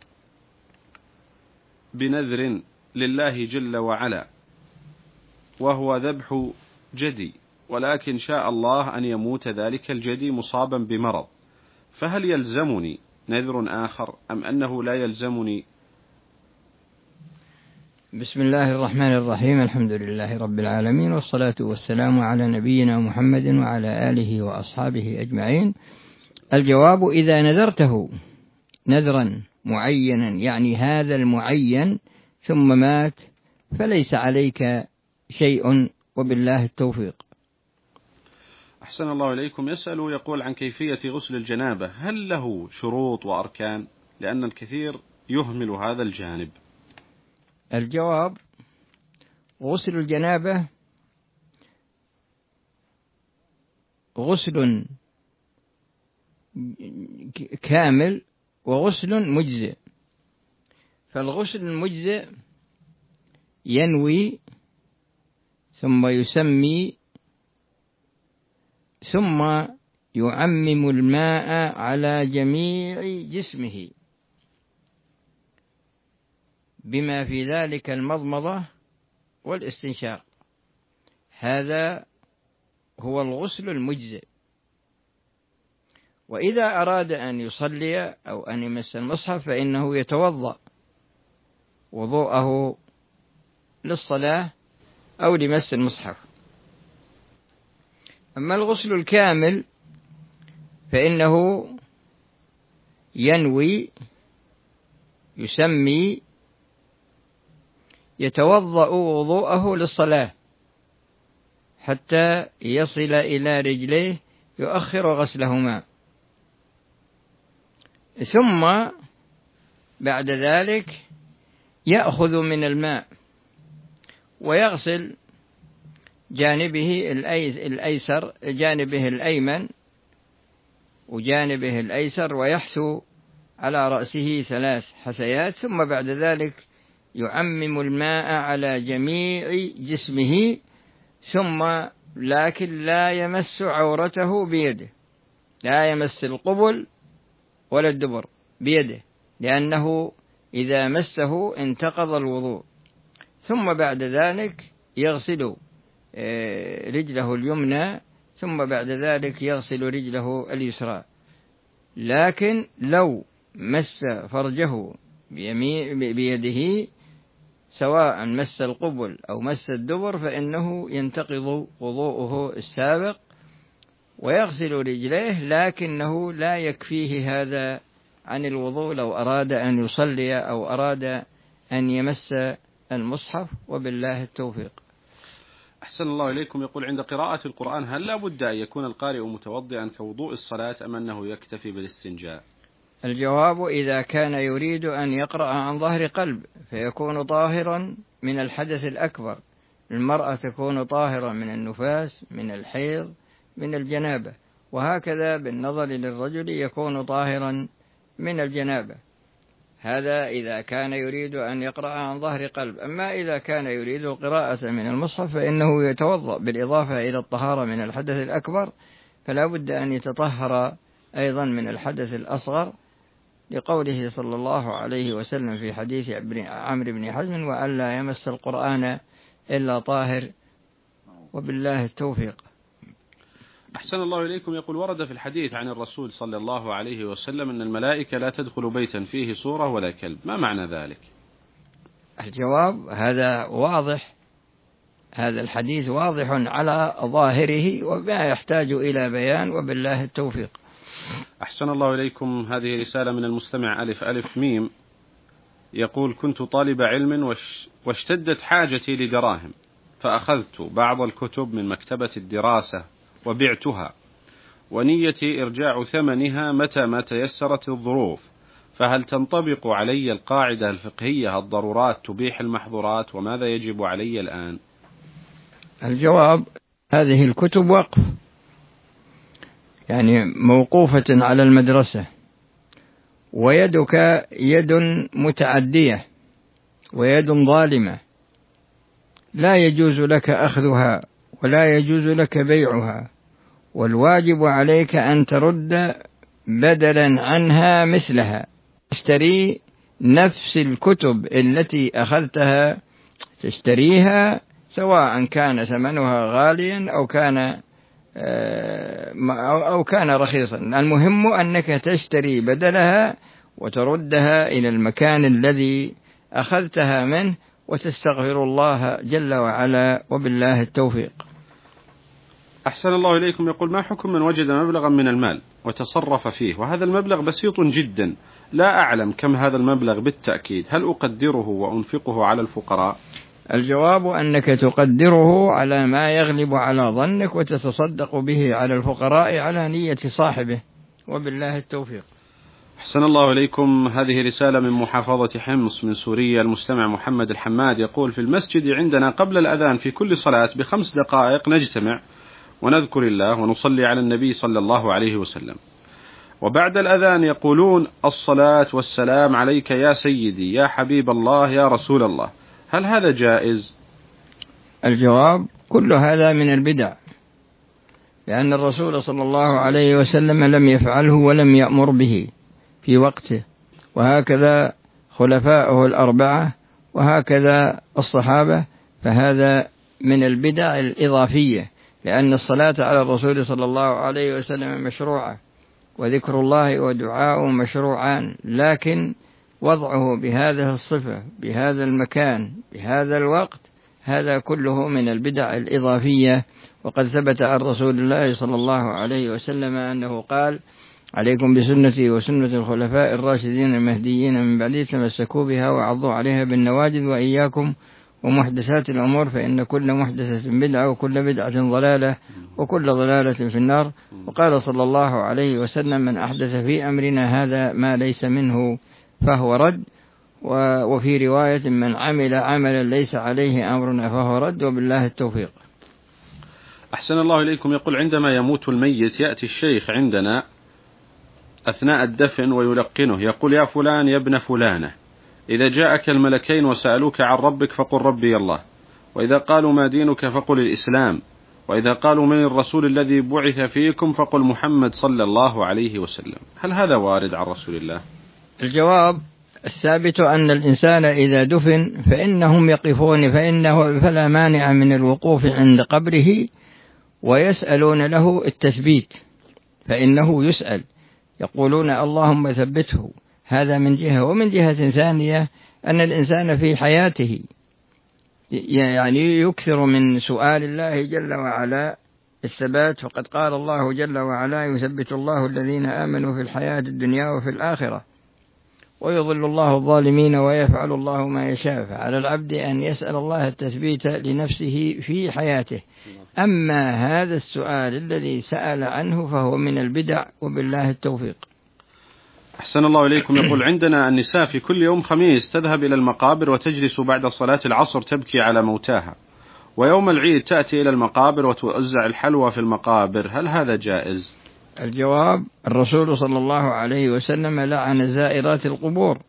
بنذر لله جل وعلا، وهو ذبح جدي، ولكن شاء الله أن يموت ذلك الجدي مصابا بمرض، فهل يلزمني نذر آخر أم أنه لا يلزمني؟ بسم الله الرحمن الرحيم. الحمد لله رب العالمين، والصلاة والسلام على نبينا محمد وعلى آله وأصحابه أجمعين. الجواب: إذا نذرته نذرا معينا، يعني هذا المعين، ثم مات، فليس عليك شيء، وبالله التوفيق. أحسن الله إليكم. يسأل يقول عن كيفية غسل الجنابة، هل له شروط وأركان؟ لأن الكثير يهمل هذا الجانب. الجواب: غسل الجنابة غسل كامل وغسل مجزئ. فالغسل المجزئ ينوي ثم يسمي ثم يعمم الماء على جميع جسمه، بما في ذلك المضمضة والاستنشاق. هذا هو الغسل المجزئ. وإذا أراد أن يصلي أو أن يمس المصحف فإنه يتوضأ وضوءه للصلاة أو لمس المصحف. أما الغسل الكامل فإنه ينوي، يسمي، يتوضأ وضوءه للصلاة حتى يصل إلى رجليه، يؤخر غسلهما، ثم بعد ذلك يأخذ من الماء ويغسل جانبه الأيسر، جانبه الأيمن وجانبه الأيسر، ويحثو على رأسه ثلاث حثيات، ثم بعد ذلك يعمم الماء على جميع جسمه، ثم لكن لا يمس عورته بيده، لا يمس القبل ولا الدبر بيده، لأنه إذا مسه انتقض الوضوء. ثم بعد ذلك يغسل رجله اليمنى، ثم بعد ذلك يغسل رجله اليسرى. لكن لو مس فرجه بيده، سواء مس القبل أو مس الدبر، فإنه ينتقض وضوءه السابق ويغسل رجليه، لكنه لا يكفيه هذا عن الوضوء لو أراد أن يصلي أو أراد أن يمس المصحف، وبالله التوفيق. أحسن الله إليكم. يقول: عند قراءة القرآن هل لا بد أن يكون القارئ متوضئا كوضوء الصلاة أم أنه يكتفي بالاستنجاء؟ الجواب: إذا كان يريد أن يقرأ عن ظهر قلب فيكون طاهرا من الحدث الأكبر المرأة تكون طاهرة من النفاس، من الحيض، من الجنابة، وهكذا بالنظر للرجل يكون طاهرا من الجنابة. هذا إذا كان يريد أن يقرأ عن ظهر قلب. أما إذا كان يريد القراءة من المصحف فإنه يتوضأ بالإضافة إلى الطهارة من الحدث الأكبر، فلا بد أن يتطهر أيضا من الحدث الأصغر، لقوله صلى الله عليه وسلم في حديث عمرو بن حزم: وأن لا يمس القرآن إلا طاهر. وبالله التوفيق. أحسن الله إليكم. يقول: ورد في الحديث عن الرسول صلى الله عليه وسلم أن الملائكة لا تدخل بيتا فيه صورة ولا كلب، ما معنى ذلك؟ الجواب: هذا واضح، هذا الحديث واضح على ظاهره وما يحتاج إلى بيان، وبالله التوفيق. أحسن الله إليكم. هذه رسالة من المستمع ألف ألف ميم، يقول: كنت طالب علم واشتدت حاجتي لدراهم، فأخذت بعض الكتب من مكتبة الدراسة وبعتها، ونيتي إرجاع ثمنها متى ما تيسرت الظروف، فهل تنطبق علي القاعدة الفقهية الضرورات تبيح المحظورات، وماذا يجب علي الآن؟ الجواب: هذه الكتب وقف، يعني موقوفة على المدرسة، ويدك يد متعدية ويد ظالمة، لا يجوز لك أخذها ولا يجوز لك بيعها، والواجب عليك أن ترد بدلا عنها مثلها، تشتري نفس الكتب التي أخذتها، تشتريها سواء كان ثمنها غاليا أو كان أو كان رخيصا، المهم أنك تشتري بدلها وتردها إلى المكان الذي أخذتها منه، وتستغفر الله جل وعلا، وبالله التوفيق. أحسن الله إليكم. يقول: ما حكم من وجد مبلغا من المال وتصرف فيه، وهذا المبلغ بسيط جدا، لا أعلم كم هذا المبلغ بالتأكيد، هل أقدره وأنفقه على الفقراء؟ الجواب: أنك تقدره على ما يغلب على ظنك، وتتصدق به على الفقراء على نية صاحبه، وبالله التوفيق. أحسن الله إليكم. هذه رسالة من محافظة حمص من سوريا، المستمع محمد الحماد، يقول: في المسجد عندنا قبل الأذان في كل صلاة بخمس دقائق نجتمع ونذكر الله ونصلي على النبي صلى الله عليه وسلم، وبعد الأذان يقولون: الصلاة والسلام عليك يا سيدي يا حبيب الله يا رسول الله، هل هذا جائز؟ الجواب: كل هذا من البدع، لأن الرسول صلى الله عليه وسلم لم يفعله ولم يأمر به في وقته، وهكذا خلفائه الأربعة، وهكذا الصحابة، فهذا من البدع الإضافية، لأن الصلاة على الرسول صلى الله عليه وسلم مشروعة، وذكر الله ودعاءه مشروعان، لكن وضعه بهذه الصفة بهذا المكان بهذا الوقت هذا كله من البدع الإضافية. وقد ثبت عن رسول الله صلى الله عليه وسلم أنه قال: عليكم بسنتي وسنة الخلفاء الراشدين المهديين من بعدي، تمسكوا بها وعضوا عليها بالنواجذ، وإياكم ومحدثات الأمور، فإن كل محدثة بدعة وكل بدعة ضلالة وكل ضلالة في النار. وقال صلى الله عليه وسلم: من أحدث في أمرنا هذا ما ليس منه فهو رد، وفي رواية: من عمل عملا ليس عليه أمرنا فهو رد، وبالله التوفيق. أحسن الله إليكم. يقول: عندما يموت الميت يأتي الشيخ عندنا أثناء الدفن ويلقنه، يقول: يا فلان يا ابن فلانة، إذا جاءك الملكين وسألوك عن ربك فقل ربي الله، وإذا قالوا ما دينك فقل الإسلام، وإذا قالوا من الرسول الذي بعث فيكم فقل محمد صلى الله عليه وسلم، هل هذا وارد عن رسول الله؟ الجواب: الثابت أن الإنسان إذا دفن فإنهم يقفون، فإنه فلا مانع من الوقوف عند قبره ويسألون له التثبيت، فإنه يسأل، يقولون: اللهم ثبته. هذا من جهة. ومن جهة ثانية أن الإنسان في حياته يعني يكثر من سؤال الله جل وعلا الثبات، وقد قال الله جل وعلا: يثبت الله الذين آمنوا في الحياة الدنيا وفي الآخرة ويضل الله الظالمين ويفعل الله ما يشاء. فعلى العبد أن يسأل الله التثبيت لنفسه في حياته. أما هذا السؤال الذي سأل عنه فهو من البدع، وبالله التوفيق. أحسن الله إليكم. يقول: عندنا النساء في كل يوم خميس تذهب إلى المقابر وتجلس بعد صلاة العصر تبكي على موتاها، ويوم العيد تأتي إلى المقابر وتوزع الحلوى في المقابر، هل هذا جائز؟ الجواب: الرسول صلى الله عليه وسلم لعن زائرات القبور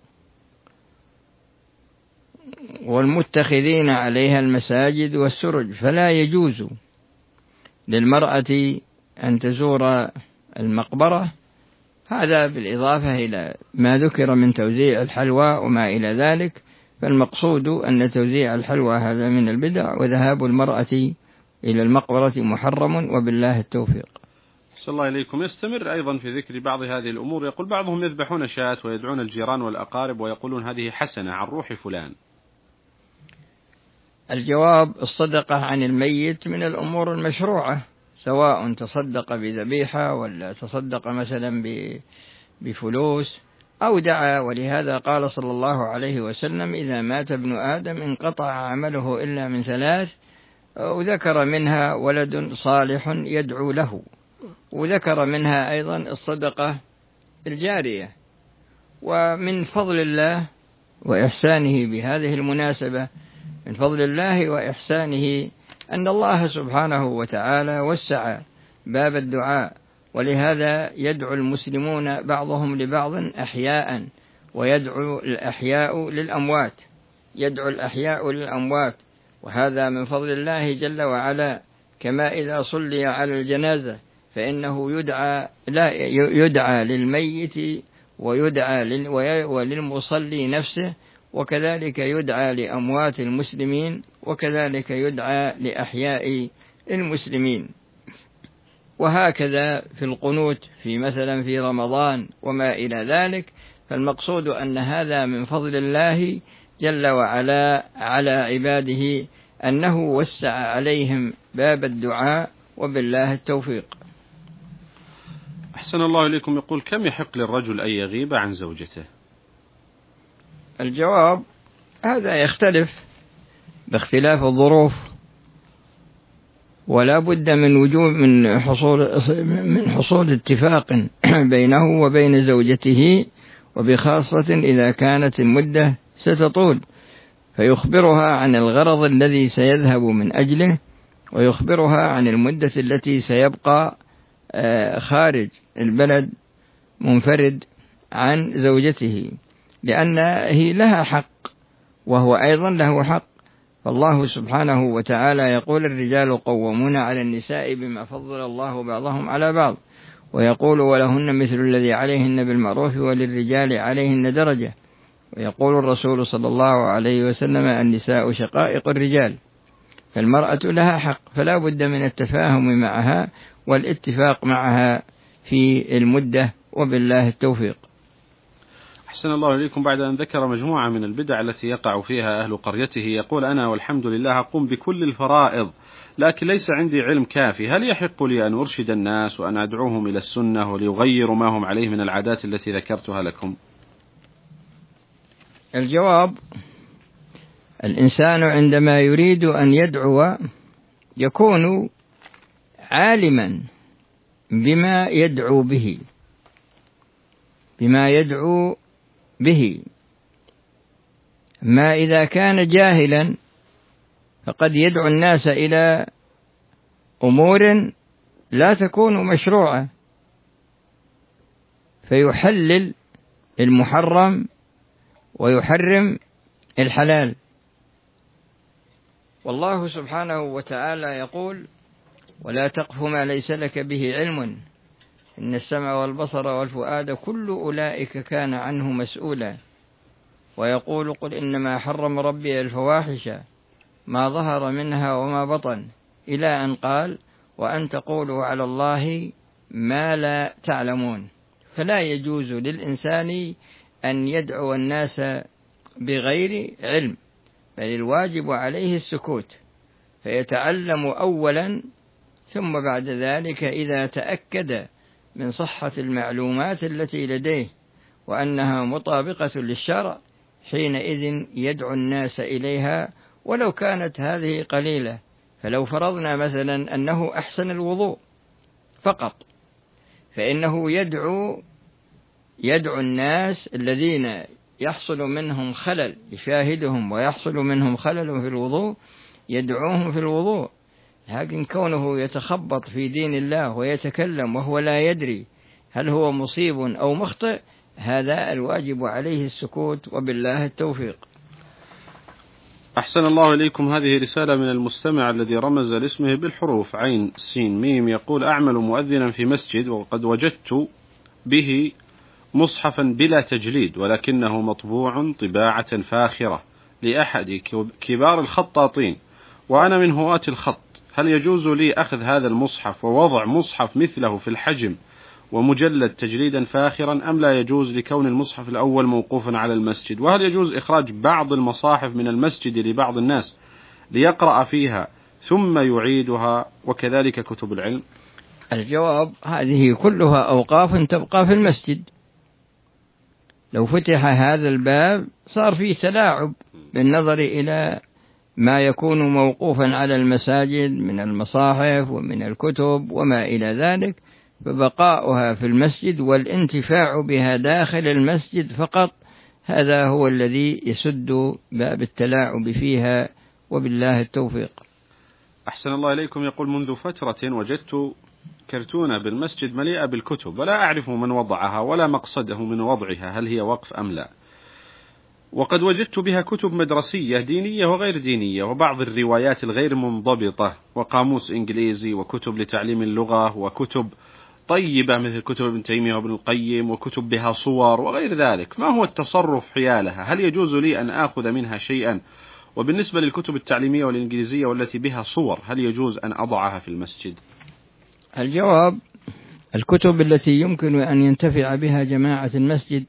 والمتخذين عليها المساجد والسرج، فلا يجوز للمرأة أن تزور المقبرة. هذا بالإضافة إلى ما ذكر من توزيع الحلوى وما إلى ذلك، فالمقصود أن توزيع الحلوى هذا من البدع، وذهاب المرأة إلى المقبرة محرم، وبالله التوفيق. صلى الله إليكم. يستمر أيضا في ذكر بعض هذه الأمور، يقول بعضهم يذبحون شاة ويدعون الجيران والأقارب ويقولون هذه حسنة عن روح فلان. الجواب: الصدقة عن الميت من الأمور المشروعة، سواء تصدق بذبيحة ولا تصدق مثلا بفلوس أو دعا، ولهذا قال صلى الله عليه وسلم: إذا مات ابن آدم انقطع عمله إلا من ثلاث، وذكر منها ولد صالح يدعو له، وذكر منها أيضا الصدقة الجارية. ومن فضل الله وإحسانه بهذه المناسبة، من فضل الله وإحسانه أن الله سبحانه وتعالى وسع باب الدعاء، ولهذا يدعو المسلمون بعضهم لبعض أحياء، ويدعو الأحياء للأموات، يدعو الأحياء للأموات، وهذا من فضل الله جل وعلا. كما إذا صلي على الجنازة فإنه يدعى لا يدعى للميت ويدعى وللمصلي نفسه، وكذلك يدعى لأموات المسلمين، وكذلك يدعى لأحياء المسلمين. وهكذا في القنوت في مثلا في رمضان وما إلى ذلك. فالمقصود أن هذا من فضل الله جل وعلا على عباده، أنه وسع عليهم باب الدعاء، وبالله التوفيق. أحسن الله إليكم. يقول: كم يحق للرجل أن يغيب عن زوجته؟ الجواب: هذا يختلف باختلاف الظروف، ولا بد من وجوب من حصول من حصول اتفاق بينه وبين زوجته، وبخاصة إذا كانت المدة ستطول، فيخبرها عن الغرض الذي سيذهب من أجله، ويخبرها عن المدة التي سيبقى خارج البلد منفرد عن زوجته، لأنه لها حق وهو أيضا له حق. فالله سبحانه وتعالى يقول: الرجال قوامون على النساء بما فضل الله بعضهم على بعض، ويقول: ولهن مثل الذي عليهن بالمعروف وللرجال عليهن درجة، ويقول الرسول صلى الله عليه وسلم: النساء شقائق الرجال. فالمرأة لها حق، فلا بد من التفاهم معها والاتفاق معها في المدة، وبالله التوفيق. أحسن الله إليكم. بعد أن ذكر مجموعة من البدع التي يقع فيها أهل قريته، يقول: أنا والحمد لله أقوم بكل الفرائض، لكن ليس عندي علم كافي، هل يحق لي أن أرشد الناس وأن أدعوهم إلى السنة وليغيروا ما هم عليه من العادات التي ذكرتها لكم؟ الجواب: الإنسان عندما يريد أن يدعو يكون عالما بما يدعو به بما يدعو به ما إذا كان جاهلا فقد يدعو الناس إلى أمور لا تكون مشروعة، فيحلل المحرم ويحرم الحلال. والله سبحانه وتعالى يقول: ولا تقف ما ليس لك به علم إن السمع والبصر والفؤاد كل أولئك كان عنه مسؤولا. ويقول: قل إنما حرم ربي الفواحش ما ظهر منها وما بطن، إلى أن قال: وأن تقولوا على الله ما لا تعلمون. فلا يجوز للإنسان أن يدعو الناس بغير علم، بل الواجب عليه السكوت، فيتعلم أولا، ثم بعد ذلك إذا تأكد من صحة المعلومات التي لديه وأنها مطابقة للشرع، حينئذ يدعو الناس إليها ولو كانت هذه قليلة. فلو فرضنا مثلا أنه أحسن الوضوء فقط، فإنه يدعو يدعو الناس الذين يحصل منهم خلل، يشاهدهم ويحصل منهم خلل في الوضوء، يدعوهم في الوضوء، لكن كونه يتخبط في دين الله ويتكلم وهو لا يدري هل هو مصيب أو مخطئ، هذا الواجب عليه السكوت، وبالله التوفيق. أحسن الله إليكم. هذه رسالة من المستمع الذي رمز لاسمه بالحروف عين سين ميم، يقول: أعمل مؤذنا في مسجد، وقد وجدت به مصحفا بلا تجليد، ولكنه مطبوع طباعة فاخرة لأحد كبار الخطاطين، وأنا من هواة الخط، هل يجوز لي أخذ هذا المصحف ووضع مصحف مثله في الحجم ومجلد تجليدا فاخرا، أم لا يجوز لكون المصحف الأول موقوفا على المسجد؟ وهل يجوز إخراج بعض المصاحف من المسجد لبعض الناس ليقرأ فيها ثم يعيدها، وكذلك كتب العلم؟ الجواب: هذه كلها أوقاف تبقى في المسجد. لو فتح هذا الباب صار فيه تلاعب بالنظر إلى ما يكون موقوفا على المساجد من المصاحف ومن الكتب وما إلى ذلك، فبقاؤها في المسجد والانتفاع بها داخل المسجد فقط، هذا هو الذي يسد باب التلاعب فيها، وبالله التوفيق. أحسن الله إليكم. يقول: منذ فترة وجدت كرتونة بالمسجد مليئة بالكتب، ولا أعرف من وضعها ولا مقصده من وضعها، هل هي وقف أم لا؟ وقد وجدت بها كتب مدرسية دينية وغير دينية، وبعض الروايات الغير منضبطة، وقاموس إنجليزي، وكتب لتعليم اللغة، وكتب طيبة مثل كتب ابن تيمية وابن القيم، وكتب بها صور وغير ذلك. ما هو التصرف حيالها؟ هل يجوز لي أن آخذ منها شيئا؟ وبالنسبة للكتب التعليمية والإنجليزية والتي بها صور، هل يجوز أن أضعها في المسجد؟ الجواب: الكتب التي يمكن أن ينتفع بها جماعة المسجد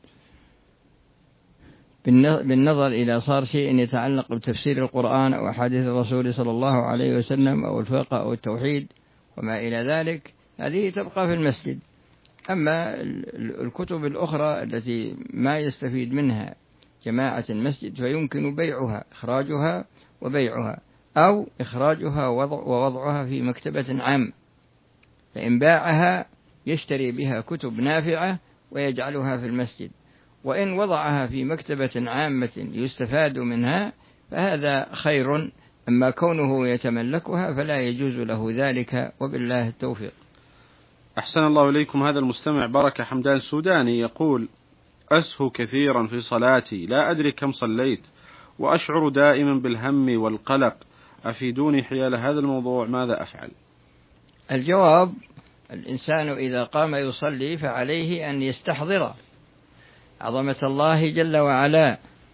بالنظر إلى صار شيء يتعلق بتفسير القرآن أو أحاديث الرسول صلى الله عليه وسلم أو الفقه أو التوحيد وما إلى ذلك، هذه تبقى في المسجد. أما الكتب الأخرى التي ما يستفيد منها جماعة المسجد فيمكن بيعها، إخراجها وبيعها، أو إخراجها ووضعها في مكتبة عامة، فإن باعها يشتري بها كتب نافعة ويجعلها في المسجد، وإن وضعها في مكتبة عامة يستفاد منها فهذا خير. أما كونه يتملكها فلا يجوز له ذلك، وبالله التوفيق. أحسن الله إليكم. هذا المستمع بركة حمدان سوداني يقول: أسهو كثيرا في صلاتي، لا أدري كم صليت، وأشعر دائما بالهم والقلق، أفيدوني حيال هذا الموضوع، ماذا أفعل؟ الجواب: الإنسان إذا قام يصلي فعليه أن يستحضر عظمة الله جل وعلا،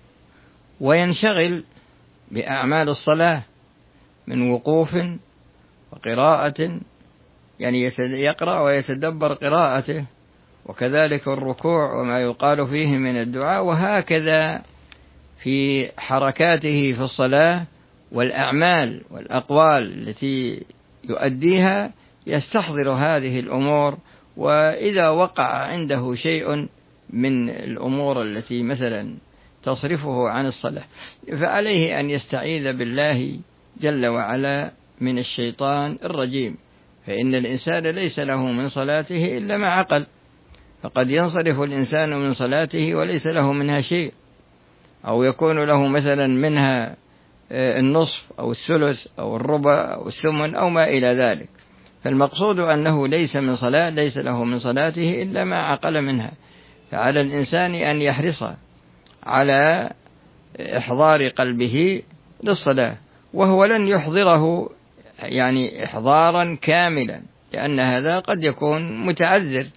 وينشغل بأعمال الصلاة من وقوف وقراءة، يعني يقرأ ويتدبر قراءته، وكذلك الركوع وما يقال فيه من الدعاء، وهكذا في حركاته في الصلاة والأعمال والأقوال التي يؤديها يستحضر هذه الأمور. وإذا وقع عنده شيء من الأمور التي مثلا تصرفه عن الصلاة فعليه أن يستعيذ بالله جل وعلا من الشيطان الرجيم، فإن الإنسان ليس له من صلاته إلا ما عقل، فقد ينصرف الإنسان من صلاته وليس له منها شيء، أو يكون له مثلا منها النصف أو الثلث أو الربع أو الثمن أو ما إلى ذلك، فالمقصود أنه ليس من صلاة ليس له من صلاته إلا ما عقل منها. فعلى الإنسان أن يحرص على إحضار قلبه للصلاة، وهو لن يحضره يعني إحضارا كاملا، لأن هذا قد يكون متعذر،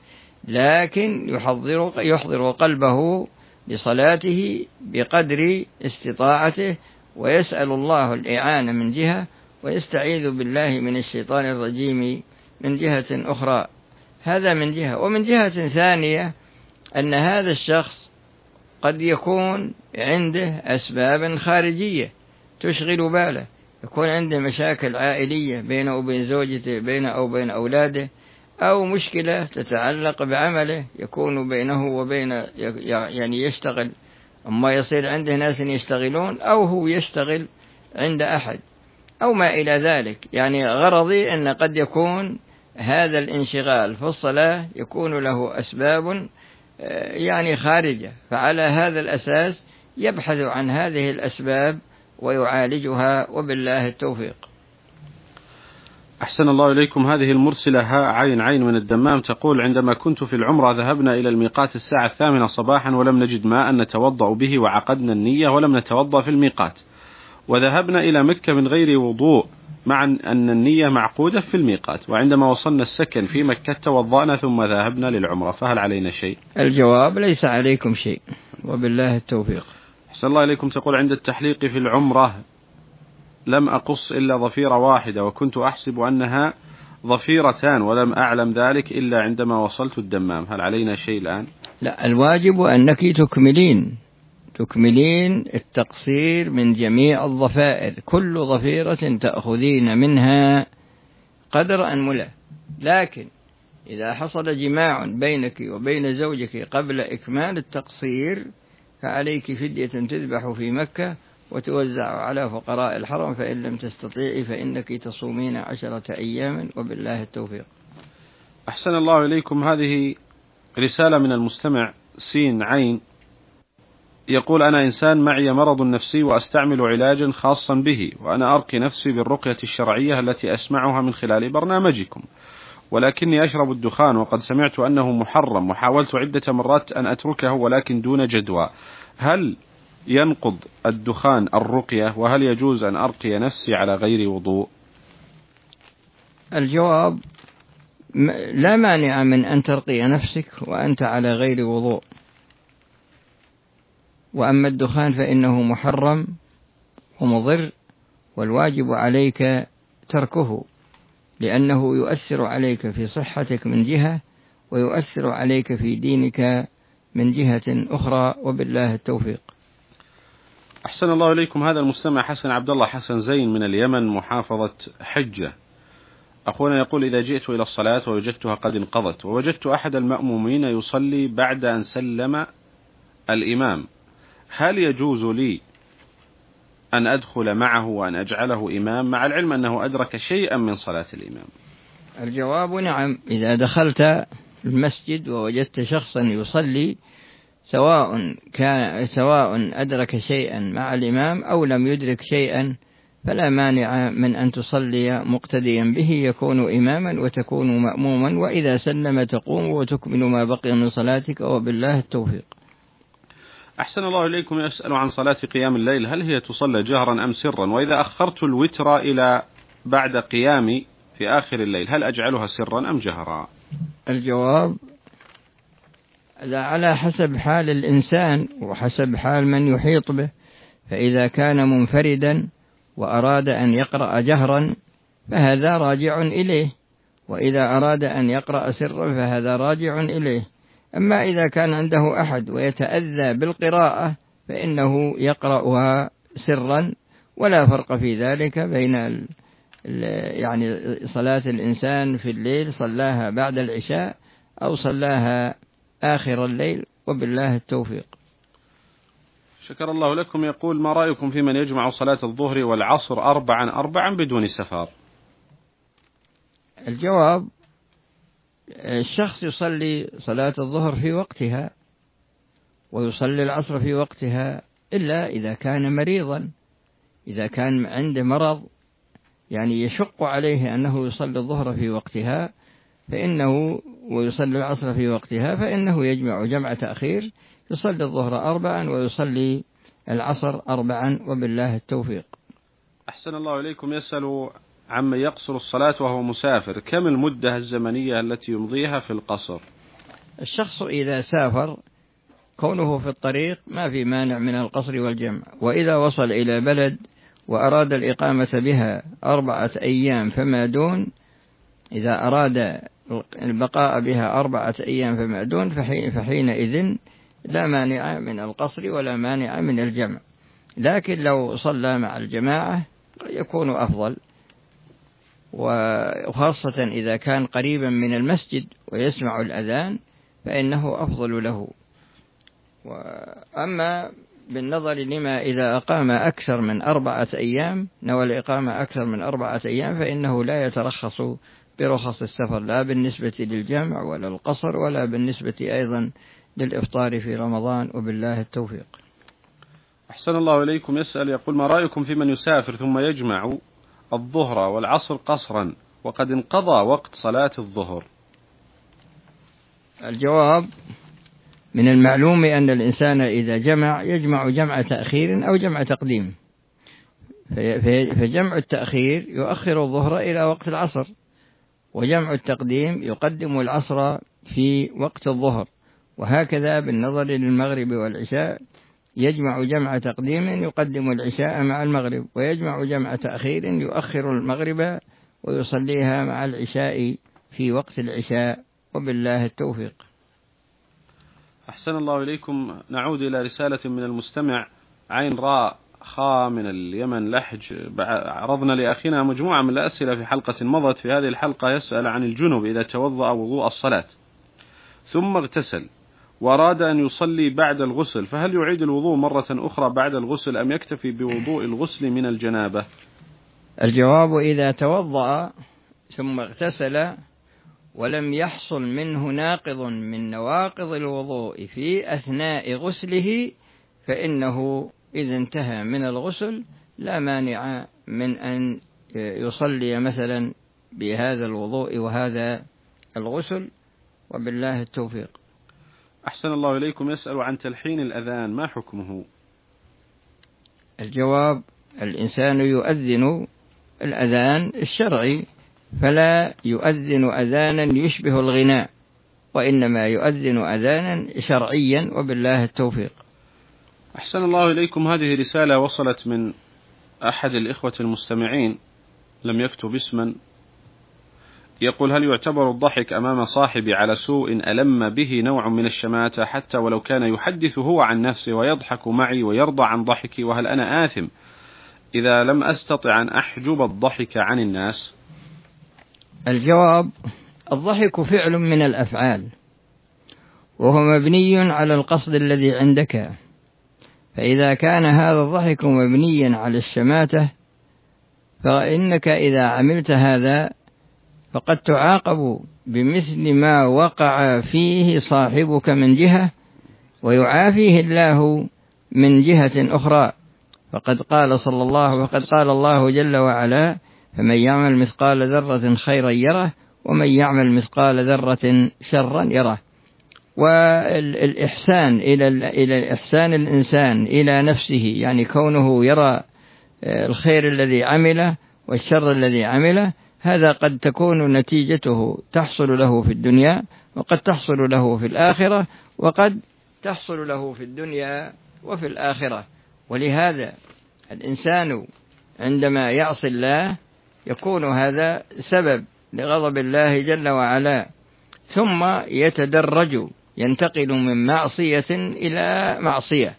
لكن يحضر, يحضر قلبه لصلاته بقدر استطاعته، ويسأل الله الإعانة من جهة، ويستعيذ بالله من الشيطان الرجيم من جهة أخرى. هذا من جهة. ومن جهة ثانية أن هذا الشخص قد يكون عنده أسباب خارجية تشغل باله، يكون عنده مشاكل عائلية بينه وبين زوجته، بينه أو بين أولاده، أو مشكلة تتعلق بعمله يكون بينه وبين يعني يشتغل، أما يصير عنده ناس يشتغلون أو هو يشتغل عند أحد أو ما إلى ذلك. يعني غرضي أن قد يكون هذا الانشغال في الصلاة يكون له أسباب يعني خارجة، فعلى هذا الأساس يبحث عن هذه الأسباب ويعالجها، وبالله التوفيق. أحسن الله إليكم. هذه المرسلة ها عين عين من الدمام تقول: عندما كنت في العمرة ذهبنا إلى الميقات الساعة الثامنة صباحا ولم نجد ماء نتوضأ به، وعقدنا النية ولم نتوضأ في الميقات، وذهبنا إلى مكة من غير وضوء مع أن النية معقودة في الميقات، وعندما وصلنا السكن في مكة توضأنا ثم ذهبنا للعمرة، فهل علينا شيء؟ الجواب: ليس عليكم شيء، وبالله التوفيق. أحسن الله إليكم. تقول: عند التحليق في العمرة لم أقص إلا ضفيرة واحدة، وكنت أحسب أنها ضفيرتان ولم أعلم ذلك إلا عندما وصلت الدمام، هل علينا شيء الآن؟ لا، الواجب أنك تكملين تكملين التقصير من جميع الضفائر، كل ضفيرة تأخذين منها قدر أنملة، لكن إذا حصل جماع بينك وبين زوجك قبل إكمال التقصير فعليك فدية تذبح في مكة وتوزع على فقراء الحرم، فإن لم تستطيعي فإنك تصومين عشرة أيام، وبالله التوفيق. أحسن الله إليكم. هذه رسالة من المستمع سين عين يقول: أنا إنسان معي مرض نفسي وأستعمل علاجا خاصا به، وأنا أرقي نفسي بالرقية الشرعية التي أسمعها من خلال برنامجكم، ولكني أشرب الدخان وقد سمعت أنه محرم، وحاولت عدة مرات أن أتركه ولكن دون جدوى، هل ينقض الدخان الرقية؟ وهل يجوز أن أرقي نفسي على غير وضوء؟ الجواب: لا مانع من أن ترقي نفسك وأنت على غير وضوء، وأما الدخان فإنه محرم ومضر، والواجب عليك تركه، لأنه يؤثر عليك في صحتك من جهة، ويؤثر عليك في دينك من جهة أخرى، وبالله التوفيق. أحسن الله إليكم. هذا المستمع حسن عبد الله حسن زين من اليمن محافظة حجة، أخونا يقول: إذا جئت إلى الصلاة ووجدتها قد انقضت، ووجدت أحد المأمومين يصلي بعد أن سلم الإمام، هل يجوز لي أن أدخل معه وأن أجعله إمام، مع العلم أنه أدرك شيئا من صلاة الإمام؟ الجواب: نعم. إذا دخلت المسجد ووجدت شخصا يصلي، سواء كان سواء أدرك شيئا مع الإمام أو لم يدرك شيئا، فلا مانع من أن تصلي مقتديا به، يكون إماما وتكون مأموما، وإذا سلم تقوم وتكمل ما بقي من صلاتك، وبالله التوفيق. أحسن الله إليكم. يسأل عن صلاة قيام الليل، هل هي تصلى جهرا أم سرا؟ وإذا أخرت الوتر إلى بعد قيامي في آخر الليل، هل أجعلها سرا أم جهرا؟ الجواب: على حسب حال الإنسان وحسب حال من يحيط به، فإذا كان منفردا وأراد أن يقرأ جهرا فهذا راجع إليه، وإذا أراد أن يقرأ سرا فهذا راجع إليه. أما إذا كان عنده أحد ويتأذى بالقراءة فإنه يقرأها سرا، ولا فرق في ذلك بين ال يعني صلاة الإنسان في الليل صلاها بعد العشاء أو صلاها آخر الليل، وبالله التوفيق. شكر الله لكم. يقول: ما رأيكم في من يجمع صلاة الظهر والعصر أربعا أربعا بدون سفر؟ الجواب: الشخص يصلي صلاة الظهر في وقتها ويصلي العصر في وقتها، إلا إذا كان مريضا، إذا كان عنده مرض يعني يشق عليه أنه يصلي الظهر في وقتها فإنه ويصلي العصر في وقتها فإنه يجمع جمع تأخير، يصلي الظهر أربعا ويصلي العصر أربعا، وبالله التوفيق. أحسن الله إليكم. يسأل عمن يقصر الصلاة وهو مسافر، كم المدة الزمنية التي يمضيها في القصر؟ الشخص إذا سافر كونه في الطريق ما في مانع من القصر والجمع، وإذا وصل إلى بلد وأراد الإقامة بها أربعة أيام فما دون، إذا أراد البقاء بها أربعة أيام فما دون فحينئذ لا مانع من القصر ولا مانع من الجمع، لكن لو صلى مع الجماعة يكون أفضل، وخاصة إذا كان قريبا من المسجد ويسمع الأذان فإنه أفضل له. وأما بالنظر لما إذا أقام أكثر من أربعة أيام نوى الإقامة أكثر من أربعة أيام فإنه لا يترخص برخص السفر، لا بالنسبة للجمع ولا القصر ولا بالنسبة أيضا للإفطار في رمضان، وبالله التوفيق. أحسن الله إليكم. يسأل يقول: ما رأيكم في من يسافر ثم يجمع الظهر والعصر قصرا وقد انقضى وقت صلاة الظهر؟ الجواب: من المعلوم أن الإنسان إذا جمع يجمع جمع تأخير أو جمع تقديم، فجمع التأخير يؤخر الظهر إلى وقت العصر، وجمع التقديم يقدم العصر في وقت الظهر، وهكذا بالنظر للمغرب والعشاء يجمع جمع تقديم يقدم العشاء مع المغرب، ويجمع جمع تأخير يؤخر المغرب ويصليها مع العشاء في وقت العشاء، وبالله التوفيق. أحسن الله إليكم. نعود إلى رسالة من المستمع عين راء خا من اليمن لحج. عرضنا لأخينا مجموعة من الأسئلة في حلقة مضت. في هذه الحلقة يسأل عن الجنب إذا توضأ وضوء الصلاة ثم اغتسل وأراد أن يصلي بعد الغسل، فهل يعيد الوضوء مرة أخرى بعد الغسل أم يكتفي بوضوء الغسل من الجنابة؟ الجواب: إذا توضأ ثم اغتسل ولم يحصل منه ناقض من نواقض الوضوء في أثناء غسله فإنه إذا انتهى من الغسل لا مانع من أن يصلي مثلا بهذا الوضوء وهذا الغسل، وبالله التوفيق. أحسن الله إليكم. يسأل عن تلحين الأذان، ما حكمه؟ الجواب: الإنسان يؤذن الأذان الشرعي، فلا يؤذن أذانا يشبه الغناء، وإنما يؤذن أذانا شرعيا، وبالله التوفيق. أحسن الله إليكم. هذه رسالة وصلت من أحد الإخوة المستمعين لم يكتب اسما، يقول: هل يعتبر الضحك أمام صاحبي على سوء ألم به نوع من الشماتة حتى ولو كان يحدث هو عن نفسه ويضحك معي ويرضى عن ضحكي، وهل أنا آثم إذا لم أستطع أن أحجب الضحك عن الناس؟ الجواب: الضحك فعل من الأفعال، وهو مبني على القصد الذي عندك، فإذا كان هذا الضحك مبنيا على الشماتة فإنك إذا عملت هذا فقد تعاقب بمثل ما وقع فيه صاحبك من جهة، ويعافيه الله من جهة أخرى، فقد قال صلى الله وقد قال الله جل وعلا: فمن يعمل مثقال ذرة خيرا يره ومن يعمل مثقال ذرة شرا يره. والإحسان إلى إلى إحسان الإنسان إلى نفسه، يعني كونه يرى الخير الذي عمله والشر الذي عمله، هذا قد تكون نتيجته تحصل له في الدنيا، وقد تحصل له في الآخرة، وقد تحصل له في الدنيا وفي الآخرة. ولهذا الإنسان عندما يعصي الله يكون هذا سبب لغضب الله جل وعلا، ثم يتدرج ينتقل من معصية إلى معصية،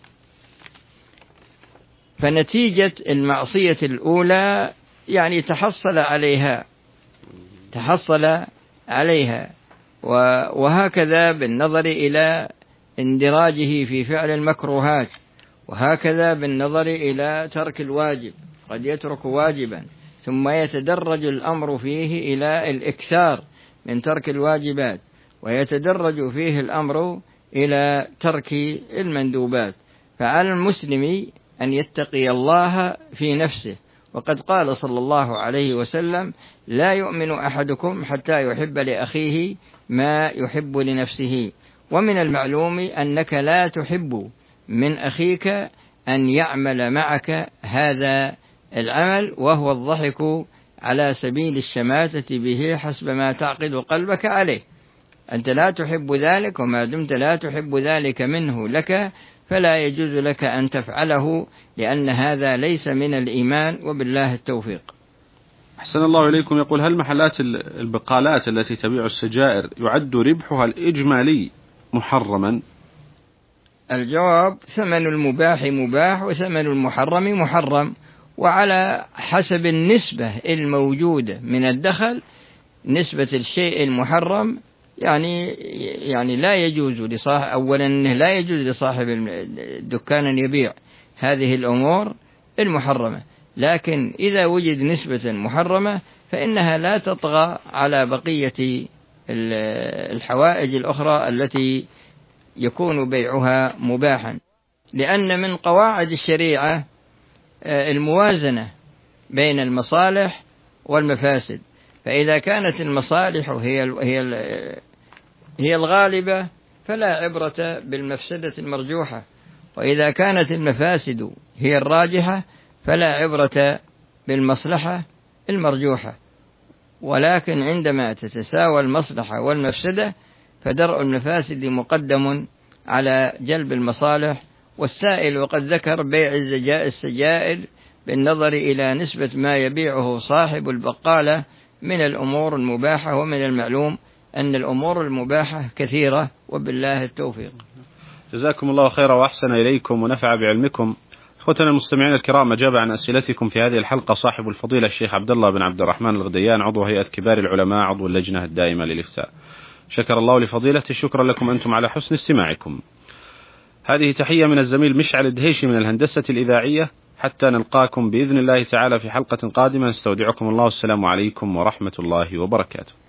فنتيجة المعصية الأولى يعني تحصل عليها تحصل عليها وهكذا بالنظر إلى اندراجه في فعل المكروهات، وهكذا بالنظر إلى ترك الواجب، قد يترك واجبا ثم يتدرج الأمر فيه إلى الإكثار من ترك الواجبات، ويتدرج فيه الأمر إلى ترك المندوبات. فعلى المسلم أن يتقي الله في نفسه، وقد قال صلى الله عليه وسلم: لا يؤمن أحدكم حتى يحب لأخيه ما يحب لنفسه. ومن المعلوم أنك لا تحب من أخيك أن يعمل معك هذا العمل، وهو الضحك على سبيل الشماتة به حسب ما تعقد قلبك عليه. أنت لا تحب ذلك، وما دمت لا تحب ذلك منه لك فلا يجوز لك أن تفعله، لأن هذا ليس من الإيمان، وبالله التوفيق. أحسن الله إليكم. يقول: هل محلات البقالات التي تبيع السجائر يعد ربحها الإجمالي محرما؟ الجواب: ثمن المباح مباح وثمن المحرم محرم، وعلى حسب النسبة الموجودة من الدخل نسبة الشيء المحرم، يعني يعني لا يجوز لصاحب أولا لا يجوز لصاحب الدكان أن يبيع هذه الأمور المحرمة، لكن إذا وجد نسبة محرمة فإنها لا تطغى على بقية الحوائج الأخرى التي يكون بيعها مباحا. لأن من قواعد الشريعة الموازنة بين المصالح والمفاسد، فإذا كانت المصالح هي هي هي الغالبة فلا عبرة بالمفسدة المرجوحة، وإذا كانت المفاسد هي الراجحة فلا عبرة بالمصلحة المرجوحة. ولكن عندما تتساوى المصلحة والمفسدة فدرء المفاسد مقدم على جلب المصالح. والسائل وقد ذكر بيع السجائر بالنظر إلى نسبة ما يبيعه صاحب البقالة من الأمور المباحة، ومن المعلوم أن الأمور المباحة كثيرة، وبالله التوفيق. جزاكم الله خيرا وأحسن إليكم ونفع بعلمكم. أخوتنا المستمعين الكرام، أجاب عن أسئلتكم في هذه الحلقة صاحب الفضيلة الشيخ عبد الله بن عبد الرحمن الغديان، عضو هيئة كبار العلماء، عضو اللجنة الدائمة للإفتاء. شكر الله لفضيلته، شكرا لكم أنتم على حسن استماعكم. هذه تحية من الزميل مشعل الدهيشي من الهندسة الإذاعية، حتى نلقاكم بإذن الله تعالى في حلقة قادمة، نستودعكم الله، السلام عليكم ورحمة الله وبركاته.